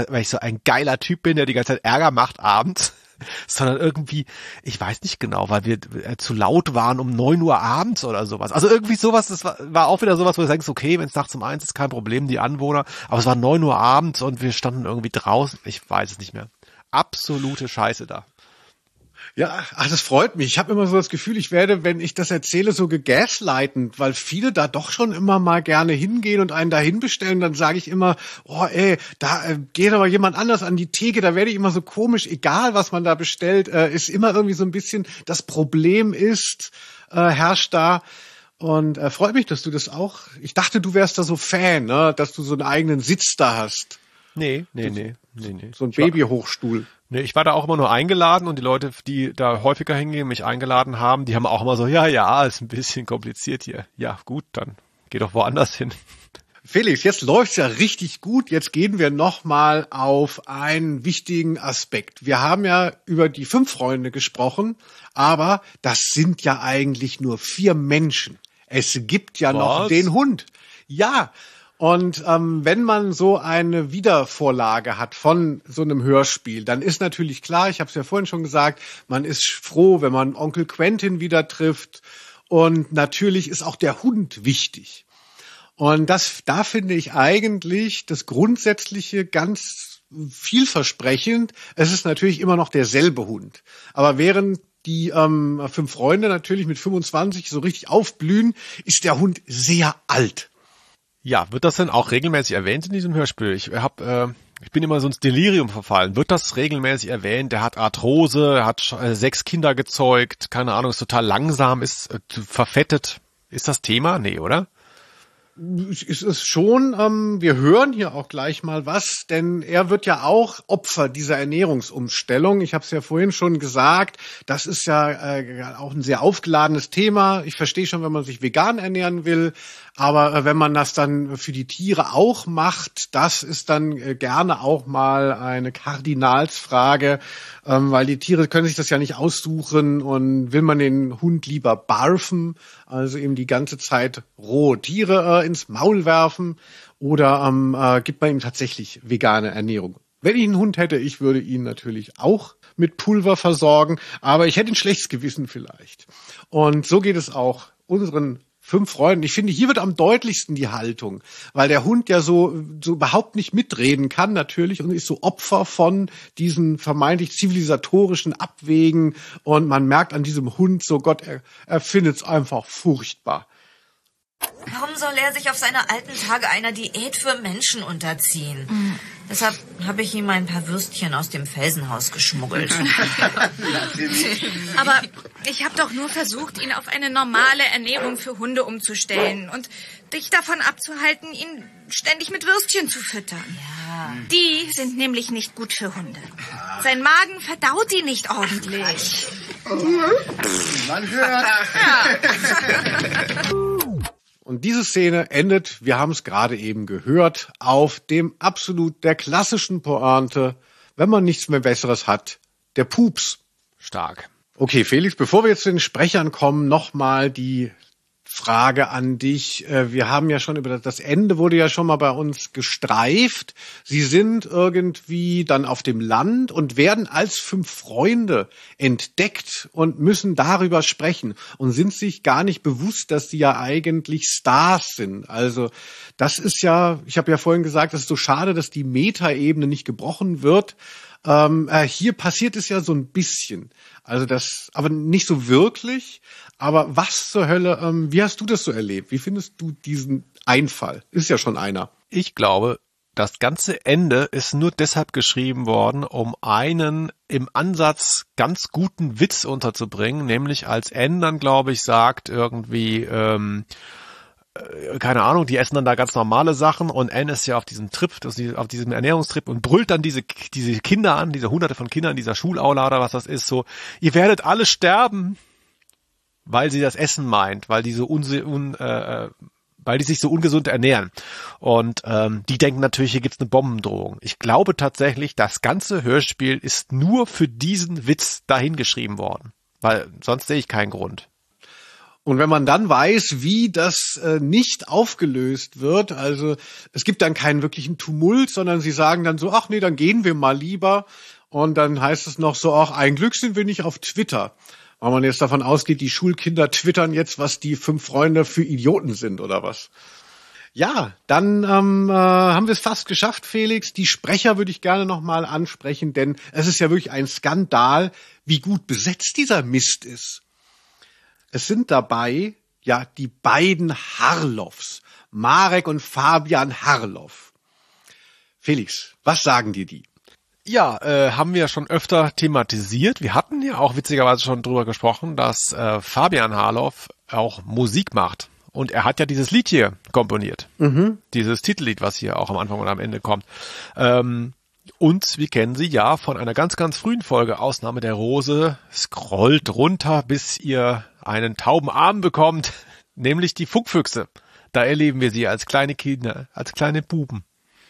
geiler Typ bin, der die ganze Zeit Ärger macht abends, sondern irgendwie, ich weiß nicht genau, weil wir zu laut waren um 9 Uhr abends oder sowas. Also irgendwie sowas, das war auch wieder sowas, wo du denkst, okay, wenn es nachts um 1 ist, kein Problem, die Anwohner, aber es war 9 Uhr abends und wir standen irgendwie draußen, ich weiß es nicht mehr. Absolute Scheiße da. Ja, das freut mich. Ich habe immer so das Gefühl, ich werde, wenn ich das erzähle, so gegaslightend, weil viele da doch schon immer mal gerne hingehen und einen dahin bestellen. Dann sage ich immer, da geht aber jemand anders an die Theke. Da werde ich immer so komisch, egal was man da bestellt, ist immer irgendwie so ein bisschen, das Problem ist, herrscht da. Und freut mich, dass du das auch, ich dachte, du wärst da so Fan, ne, dass du so einen eigenen Sitz da hast. Nee. So ein Babyhochstuhl. Nee, ich war da auch immer nur eingeladen und die Leute, die da häufiger hingehen, mich eingeladen haben, die haben auch immer so, ja, ist ein bisschen kompliziert hier. Ja, gut, dann geh doch woanders hin. Felix, jetzt läuft's ja richtig gut. Jetzt gehen wir nochmal auf einen wichtigen Aspekt. Wir haben ja über die 5 Freunde gesprochen, aber das sind ja eigentlich nur 4 Menschen. Es gibt ja noch den Hund. Ja. Und wenn man so eine Wiedervorlage hat von so einem Hörspiel, dann ist natürlich klar, ich habe es ja vorhin schon gesagt, man ist froh, wenn man Onkel Quentin wieder trifft. Und natürlich ist auch der Hund wichtig. Und da finde ich eigentlich das Grundsätzliche ganz vielversprechend. Es ist natürlich immer noch derselbe Hund. Aber während die 5 Freunde natürlich mit 25 so richtig aufblühen, ist der Hund sehr alt. Ja, wird das denn auch regelmäßig erwähnt in diesem Hörspiel? Ich bin immer so ins Delirium verfallen. Wird das regelmäßig erwähnt? Der hat Arthrose, er hat 6 Kinder gezeugt, keine Ahnung, ist total langsam, ist verfettet. Ist das Thema? Nee, oder? Ist es schon, wir hören hier auch gleich mal was, denn er wird ja auch Opfer dieser Ernährungsumstellung. Ich habe es ja vorhin schon gesagt, das ist ja auch ein sehr aufgeladenes Thema. Ich verstehe schon, wenn man sich vegan ernähren will, aber wenn man das dann für die Tiere auch macht, das ist dann gerne auch mal eine Kardinalsfrage, weil die Tiere können sich das ja nicht aussuchen und will man den Hund lieber barfen, also eben die ganze Zeit rohe Tiere ins Maul werfen oder gibt man ihm tatsächlich vegane Ernährung. Wenn ich einen Hund hätte, ich würde ihn natürlich auch mit Pulver versorgen, aber ich hätte ein schlechtes Gewissen vielleicht. Und so geht es auch unseren 5 Freunden. Ich finde, hier wird am deutlichsten die Haltung, weil der Hund ja so überhaupt nicht mitreden kann natürlich und ist so Opfer von diesen vermeintlich zivilisatorischen Abwägen und man merkt an diesem Hund so, Gott, er findet es einfach furchtbar. Warum soll er sich auf seine alten Tage einer Diät für Menschen unterziehen? Deshalb habe ich ihm ein paar Würstchen aus dem Felsenhaus geschmuggelt. Aber ich habe doch nur versucht, ihn auf eine normale Ernährung für Hunde umzustellen und dich davon abzuhalten, ihn ständig mit Würstchen zu füttern. Ja. Die sind nämlich nicht gut für Hunde. Sein Magen verdaut die nicht ordentlich. Man hört. Und diese Szene endet, wir haben es gerade eben gehört, auf dem der klassischen Pointe, wenn man nichts mehr Besseres hat, der Pups. Stark. Okay, Felix, bevor wir jetzt zu den Sprechern kommen, nochmal die Frage an dich. Wir haben ja schon über das Ende wurde ja schon mal bei uns gestreift. Sie sind irgendwie dann auf dem Land und werden als 5 Freunde entdeckt und müssen darüber sprechen und sind sich gar nicht bewusst, dass sie ja eigentlich Stars sind. Also das ist ja, ich habe ja vorhin gesagt, es ist so schade, dass die Metaebene nicht gebrochen wird. Hier passiert es ja so ein bisschen. Also das, aber nicht so wirklich. Aber was zur Hölle, wie hast du das so erlebt? Wie findest du diesen Einfall? Ist ja schon einer. Ich glaube, das ganze Ende ist nur deshalb geschrieben worden, um einen im Ansatz ganz guten Witz unterzubringen, nämlich als N dann, glaube ich, sagt irgendwie, keine Ahnung, die essen dann da ganz normale Sachen und N ist ja auf diesem Trip, auf diesem Ernährungstrip und brüllt dann diese Kinder an, diese Hunderte von Kindern, dieser Schulaula oder was das ist, so, ihr werdet alle sterben, weil sie das Essen meint, weil die weil die sich so ungesund ernähren. Und die denken natürlich, hier gibt's eine Bombendrohung. Ich glaube tatsächlich, das ganze Hörspiel ist nur für diesen Witz dahingeschrieben worden, weil sonst sehe ich keinen Grund. Und wenn man dann weiß, wie das nicht aufgelöst wird, also es gibt dann keinen wirklichen Tumult, sondern sie sagen dann so, ach nee, dann gehen wir mal lieber. Und dann heißt es noch so, ach, ein Glück sind wir nicht auf Twitter. Weil man jetzt davon ausgeht, die Schulkinder twittern jetzt, was die 5 Freunde für Idioten sind oder was. Ja, dann haben wir es fast geschafft, Felix. Die Sprecher würde ich gerne nochmal ansprechen, denn es ist ja wirklich ein Skandal, wie gut besetzt dieser Mist ist. Es sind dabei ja die beiden Harloffs, Marek und Fabian Harloff. Felix, was sagen dir die? Ja, haben wir schon öfter thematisiert. Wir hatten ja auch witzigerweise schon drüber gesprochen, dass Fabian Harloff auch Musik macht. Und er hat ja dieses Lied hier komponiert. Dieses Titellied, was hier auch am Anfang und am Ende kommt. Und wir kennen sie ja von einer ganz, ganz frühen Folge, Ausnahme der Rose, scrollt runter, bis ihr einen tauben Arm bekommt, nämlich die Funkfüchse. Da erleben wir sie als kleine Kinder, als kleine Buben.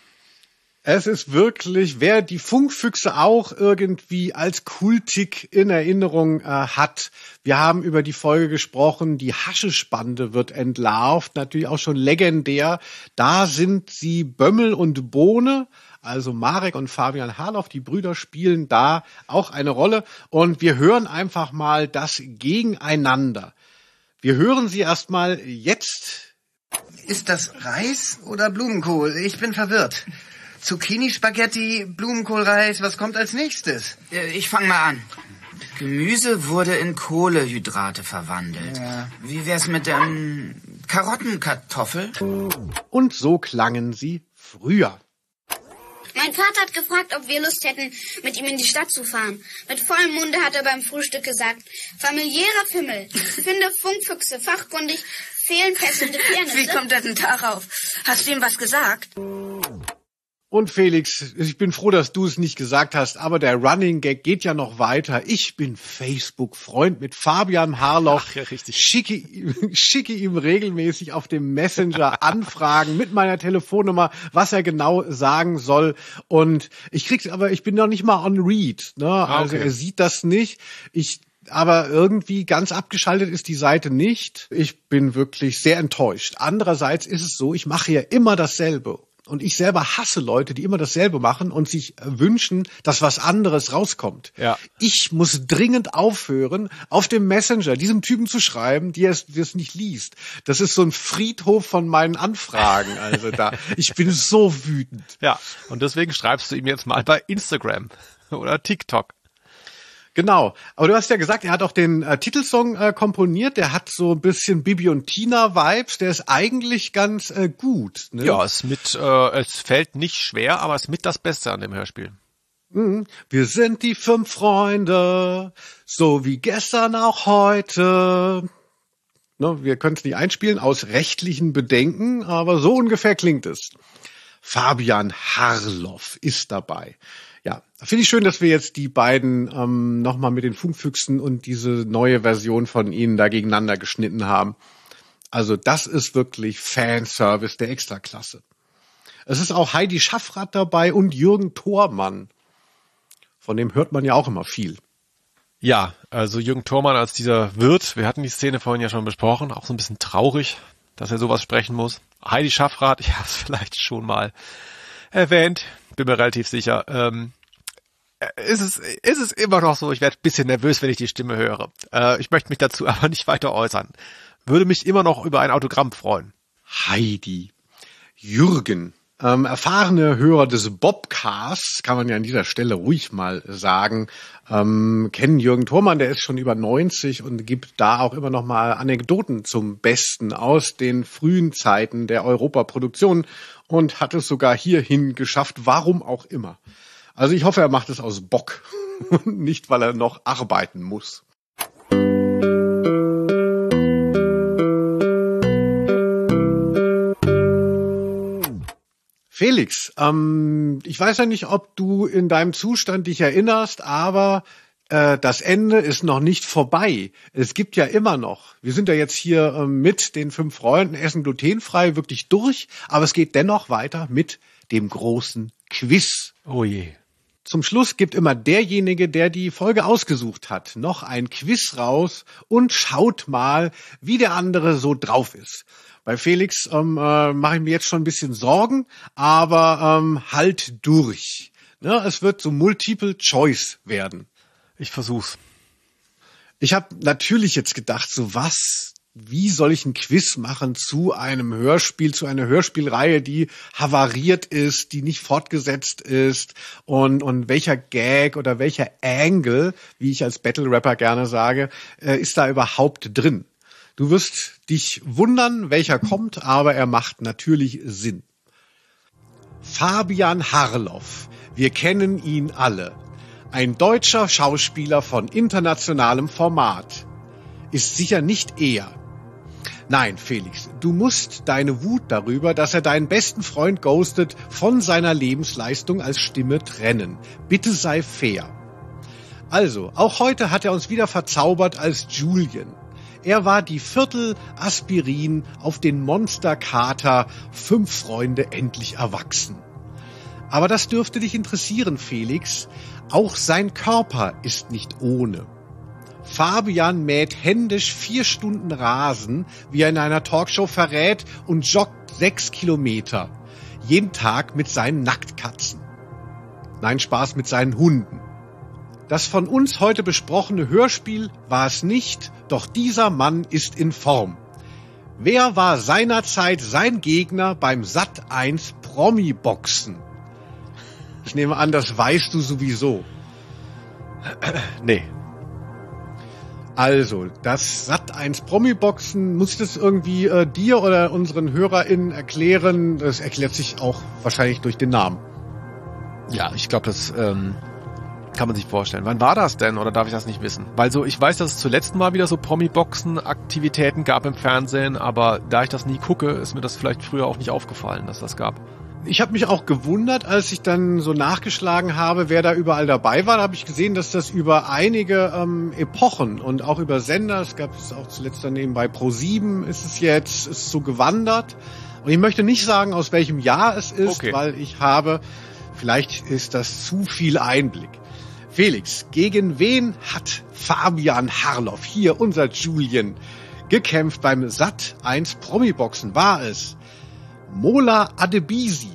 Es ist wirklich, wer die Funkfüchse auch irgendwie als kultig in Erinnerung hat. Wir haben über die Folge gesprochen, die Haschischbande wird entlarvt, natürlich auch schon legendär. Da sind sie Bömmel und Bohne, also Marek und Fabian Harloff, die Brüder spielen da auch eine Rolle. Und wir hören einfach mal das Gegeneinander. Wir hören sie erstmal jetzt. Ist das Reis oder Blumenkohl? Ich bin verwirrt. Zucchini, Spaghetti, Blumenkohlreis, was kommt als nächstes? Ich fange mal an. Gemüse wurde in Kohlehydrate verwandelt. Ja. Wie wär's mit Karottenkartoffel? Und so klangen sie früher. Mein Vater hat gefragt, ob wir Lust hätten, mit ihm in die Stadt zu fahren. Mit vollem Munde hat er beim Frühstück gesagt, familiärer Fimmel, finde Funkfüchse, fachkundig, fehlen fesselnde Fairnisse. Wie kommt er denn darauf? Hast du ihm was gesagt? Und Felix, ich bin froh, dass du es nicht gesagt hast, aber der Running Gag geht ja noch weiter. Ich bin Facebook-Freund mit Fabian Harloff. Ach, ja, richtig. Schicke ihm regelmäßig auf dem Messenger Anfragen mit meiner Telefonnummer, was er genau sagen soll. Und ich bin noch nicht mal on read, ne? Also er sieht das nicht. Aber irgendwie ganz abgeschaltet ist die Seite nicht. Ich bin wirklich sehr enttäuscht. Andererseits ist es so, ich mache ja immer dasselbe. Und ich selber hasse Leute, die immer dasselbe machen und sich wünschen, dass was anderes rauskommt. Ja. Ich muss dringend aufhören, auf dem Messenger diesem Typen zu schreiben, der es nicht liest. Das ist so ein Friedhof von meinen Anfragen. Also ich bin so wütend. Ja, und deswegen schreibst du ihm jetzt mal bei Instagram oder TikTok. Genau, aber du hast ja gesagt, er hat auch den Titelsong komponiert, der hat so ein bisschen Bibi und Tina-Vibes, der ist eigentlich ganz gut. Ne? Ja, es fällt nicht schwer, aber es ist mit das Beste an dem Hörspiel. Wir sind die 5 Freunde, so wie gestern auch heute. Ne, wir können es nicht einspielen aus rechtlichen Bedenken, aber so ungefähr klingt es. Fabian Harloff ist dabei. Ja, finde ich schön, dass wir jetzt die beiden nochmal mit den Funkfüchsen und diese neue Version von ihnen da gegeneinander geschnitten haben. Also das ist wirklich Fanservice der Extraklasse. Es ist auch Heidi Schaffrath dabei und Jürgen Thormann. Von dem hört man ja auch immer viel. Ja, also Jürgen Thormann als dieser Wirt, wir hatten die Szene vorhin ja schon besprochen, auch so ein bisschen traurig, dass er sowas sprechen muss. Heidi Schaffrath, ich habe es vielleicht schon mal erwähnt, bin mir relativ sicher. Ist es immer noch so, ich werde ein bisschen nervös, wenn ich die Stimme höre. Ich möchte mich dazu aber nicht weiter äußern. Würde mich immer noch über ein Autogramm freuen. Heidi, Jürgen, erfahrene Hörer des Bobcasts, kann man ja an dieser Stelle ruhig mal sagen, kennen Jürgen Thormann, der ist schon über 90 und gibt da auch immer noch mal Anekdoten zum Besten aus den frühen Zeiten der Europaproduktion und hat es sogar hierhin geschafft, warum auch immer. Also ich hoffe, er macht es aus Bock und nicht, weil er noch arbeiten muss. Felix, ich weiß ja nicht, ob du in deinem Zustand dich erinnerst, aber das Ende ist noch nicht vorbei. Es gibt ja immer noch, wir sind ja jetzt hier mit den 5 Freunden, essen glutenfrei, wirklich durch, aber es geht dennoch weiter mit dem großen Quiz. Oh je. Zum Schluss gibt immer derjenige, der die Folge ausgesucht hat, noch ein Quiz raus und schaut mal, wie der andere so drauf ist. Bei Felix mache ich mir jetzt schon ein bisschen Sorgen, aber halt durch. Ne, es wird so Multiple Choice werden. Ich versuch's. Ich habe natürlich jetzt gedacht, so was, wie soll ich ein Quiz machen zu einem Hörspiel, zu einer Hörspielreihe, die havariert ist, die nicht fortgesetzt ist und welcher Gag oder welcher Angle, wie ich als Battle-Rapper gerne sage, ist da überhaupt drin? Du wirst dich wundern, welcher kommt, aber er macht natürlich Sinn. Fabian Harloff, wir kennen ihn alle. Ein deutscher Schauspieler von internationalem Format. Ist sicher nicht er. Nein, Felix, du musst deine Wut darüber, dass er deinen besten Freund ghostet, von seiner Lebensleistung als Stimme trennen. Bitte sei fair. Also, auch heute hat er uns wieder verzaubert als Julian. Er war die Viertel-Aspirin auf den Monsterkater 5 Freunde endlich erwachsen. Aber das dürfte dich interessieren, Felix. Auch sein Körper ist nicht ohne. Fabian mäht händisch 4 Stunden Rasen, wie er in einer Talkshow verrät, und joggt 6 Kilometer. Jeden Tag mit seinen Nacktkatzen. Nein, Spaß, mit seinen Hunden. Das von uns heute besprochene Hörspiel war es nicht, doch dieser Mann ist in Form. Wer war seinerzeit sein Gegner beim Sat.1 Promi-Boxen? Ich nehme an, das weißt du sowieso. Nee. Also, das Sat.1 Promi-Boxen, muss ich das irgendwie dir oder unseren HörerInnen erklären? Das erklärt sich auch wahrscheinlich durch den Namen. Ja, ich glaube, das kann man sich vorstellen. Wann war das denn, oder darf ich das nicht wissen? Weil so, ich weiß, dass es zuletzt mal wieder so Promi-Boxen-Aktivitäten gab im Fernsehen, aber da ich das nie gucke, ist mir das vielleicht früher auch nicht aufgefallen, dass das gab. Ich habe mich auch gewundert, als ich dann so nachgeschlagen habe, wer da überall dabei war. Da habe ich gesehen, dass das über einige Epochen und auch über Sender, es gab es auch zuletzt daneben bei Pro7, ist so gewandert. Und ich möchte nicht sagen, aus welchem Jahr es ist, okay, weil vielleicht ist das zu viel Einblick. Felix, gegen wen hat Fabian Harloff, hier unser Julian, gekämpft beim Sat.1 Promi-Boxen? War es Mola Adebisi?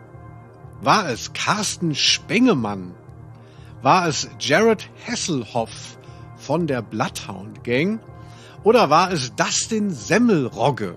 War es Carsten Spengemann? War es Jared Hasselhoff von der Bloodhound Gang? Oder war es Dustin Semmelrogge?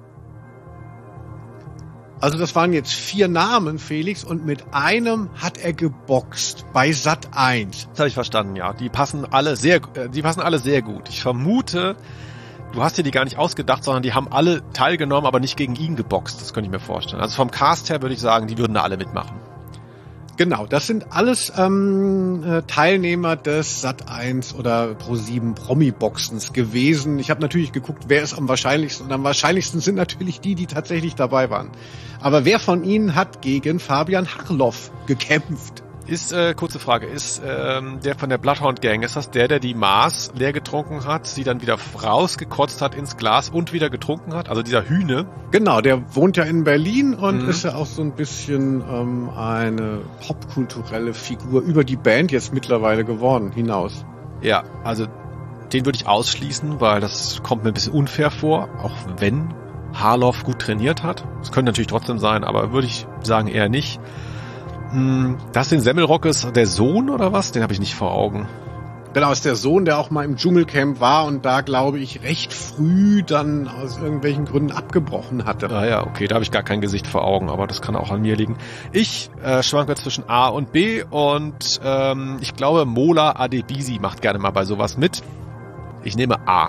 Also das waren jetzt 4 Namen, Felix, und mit einem hat er geboxt bei Sat.1. Das habe ich verstanden, ja. Die passen alle sehr gut. Ich vermute, du hast dir die gar nicht ausgedacht, sondern die haben alle teilgenommen, aber nicht gegen ihn geboxt. Das könnte ich mir vorstellen. Also vom Cast her würde ich sagen, die würden da alle mitmachen. Genau, das sind alles Teilnehmer des Sat.1 oder Pro7 Promi-Boxens gewesen. Ich habe natürlich geguckt, wer ist am wahrscheinlichsten. Und am wahrscheinlichsten sind natürlich die tatsächlich dabei waren. Aber wer von ihnen hat gegen Fabian Harloff gekämpft? Kurze Frage, ist der von der Bloodhound Gang, ist das der die Maß leer getrunken hat, sie dann wieder rausgekotzt hat ins Glas und wieder getrunken hat? Also dieser Hühne? Genau, der wohnt ja in Berlin und ist ja auch so ein bisschen eine popkulturelle Figur über die Band jetzt mittlerweile geworden hinaus. Ja, also den würde ich ausschließen, weil das kommt mir ein bisschen unfair vor, auch wenn Harloff gut trainiert hat. Das könnte natürlich trotzdem sein, aber würde ich sagen eher nicht. Dustin Semmelrogge ist der Sohn oder was? Den habe ich nicht vor Augen. Genau, ist der Sohn, der auch mal im Dschungelcamp war und da, glaube ich, recht früh dann aus irgendwelchen Gründen abgebrochen hatte. Ah ja, okay, da habe ich gar kein Gesicht vor Augen, aber das kann auch an mir liegen. Ich schwanke zwischen A und B und ich glaube, Mola Adebisi macht gerne mal bei sowas mit. Ich nehme A.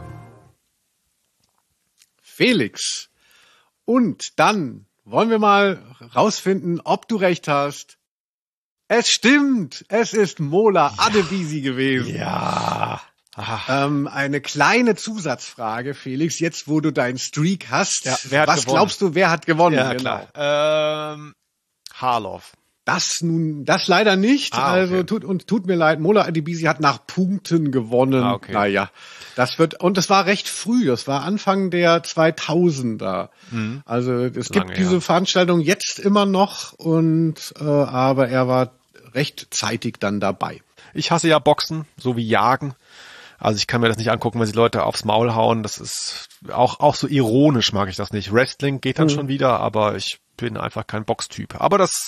Felix. Und dann wollen wir mal rausfinden, ob du recht hast. Es stimmt, es ist Mola Adebisi gewesen. Ja. Eine kleine Zusatzfrage, Felix, jetzt wo du deinen Streak hast. Ja, wer hat was gewonnen? Glaubst du, wer hat gewonnen? Ja, genau. Klar. Harloff. Das leider nicht. Okay. Also tut mir leid, Mola Adebisi hat nach Punkten gewonnen. Okay. Naja, das war recht früh, das war Anfang der 2000er. Mhm. Also es gibt diese Veranstaltung jetzt immer noch aber er war recht zeitig dann dabei. Ich hasse ja Boxen, so wie Jagen. Also ich kann mir das nicht angucken, wenn sie Leute aufs Maul hauen. Das ist auch so ironisch, mag ich das nicht. Wrestling geht dann schon wieder, aber ich bin einfach kein Boxtyp. Aber das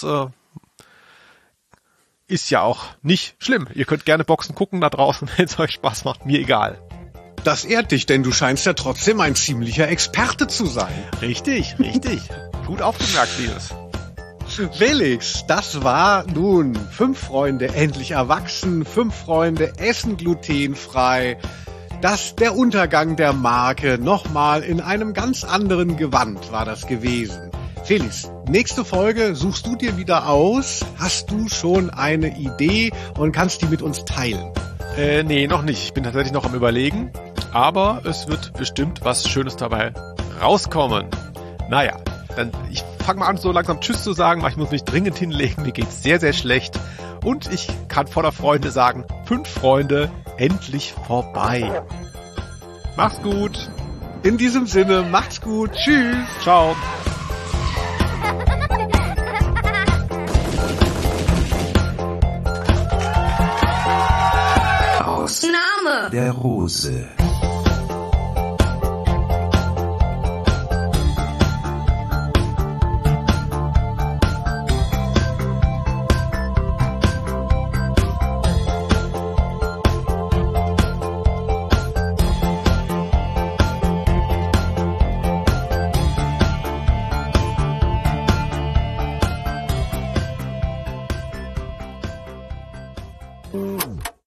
ist ja auch nicht schlimm. Ihr könnt gerne Boxen gucken da draußen, wenn es euch Spaß macht. Mir egal. Das ehrt dich, denn du scheinst ja trotzdem ein ziemlicher Experte zu sein. Richtig. Gut aufgemerkt, Linus. Felix, das war nun 5 Freunde endlich erwachsen, 5 Freunde essen glutenfrei. Der Untergang der Marke nochmal in einem ganz anderen Gewand war das gewesen. Felix, nächste Folge suchst du dir wieder aus. Hast du schon eine Idee und kannst die mit uns teilen? Nee, noch nicht. Ich bin tatsächlich noch am Überlegen. Aber es wird bestimmt was Schönes dabei rauskommen. Naja, dann ich fange mal an, so langsam Tschüss zu sagen, weil ich muss mich dringend hinlegen. Mir geht's sehr, sehr schlecht. Und ich kann voller Freunde sagen, 5 Freunde, endlich vorbei. Macht's gut. In diesem Sinne, macht's gut. Tschüss. Ciao. Aus der Rose.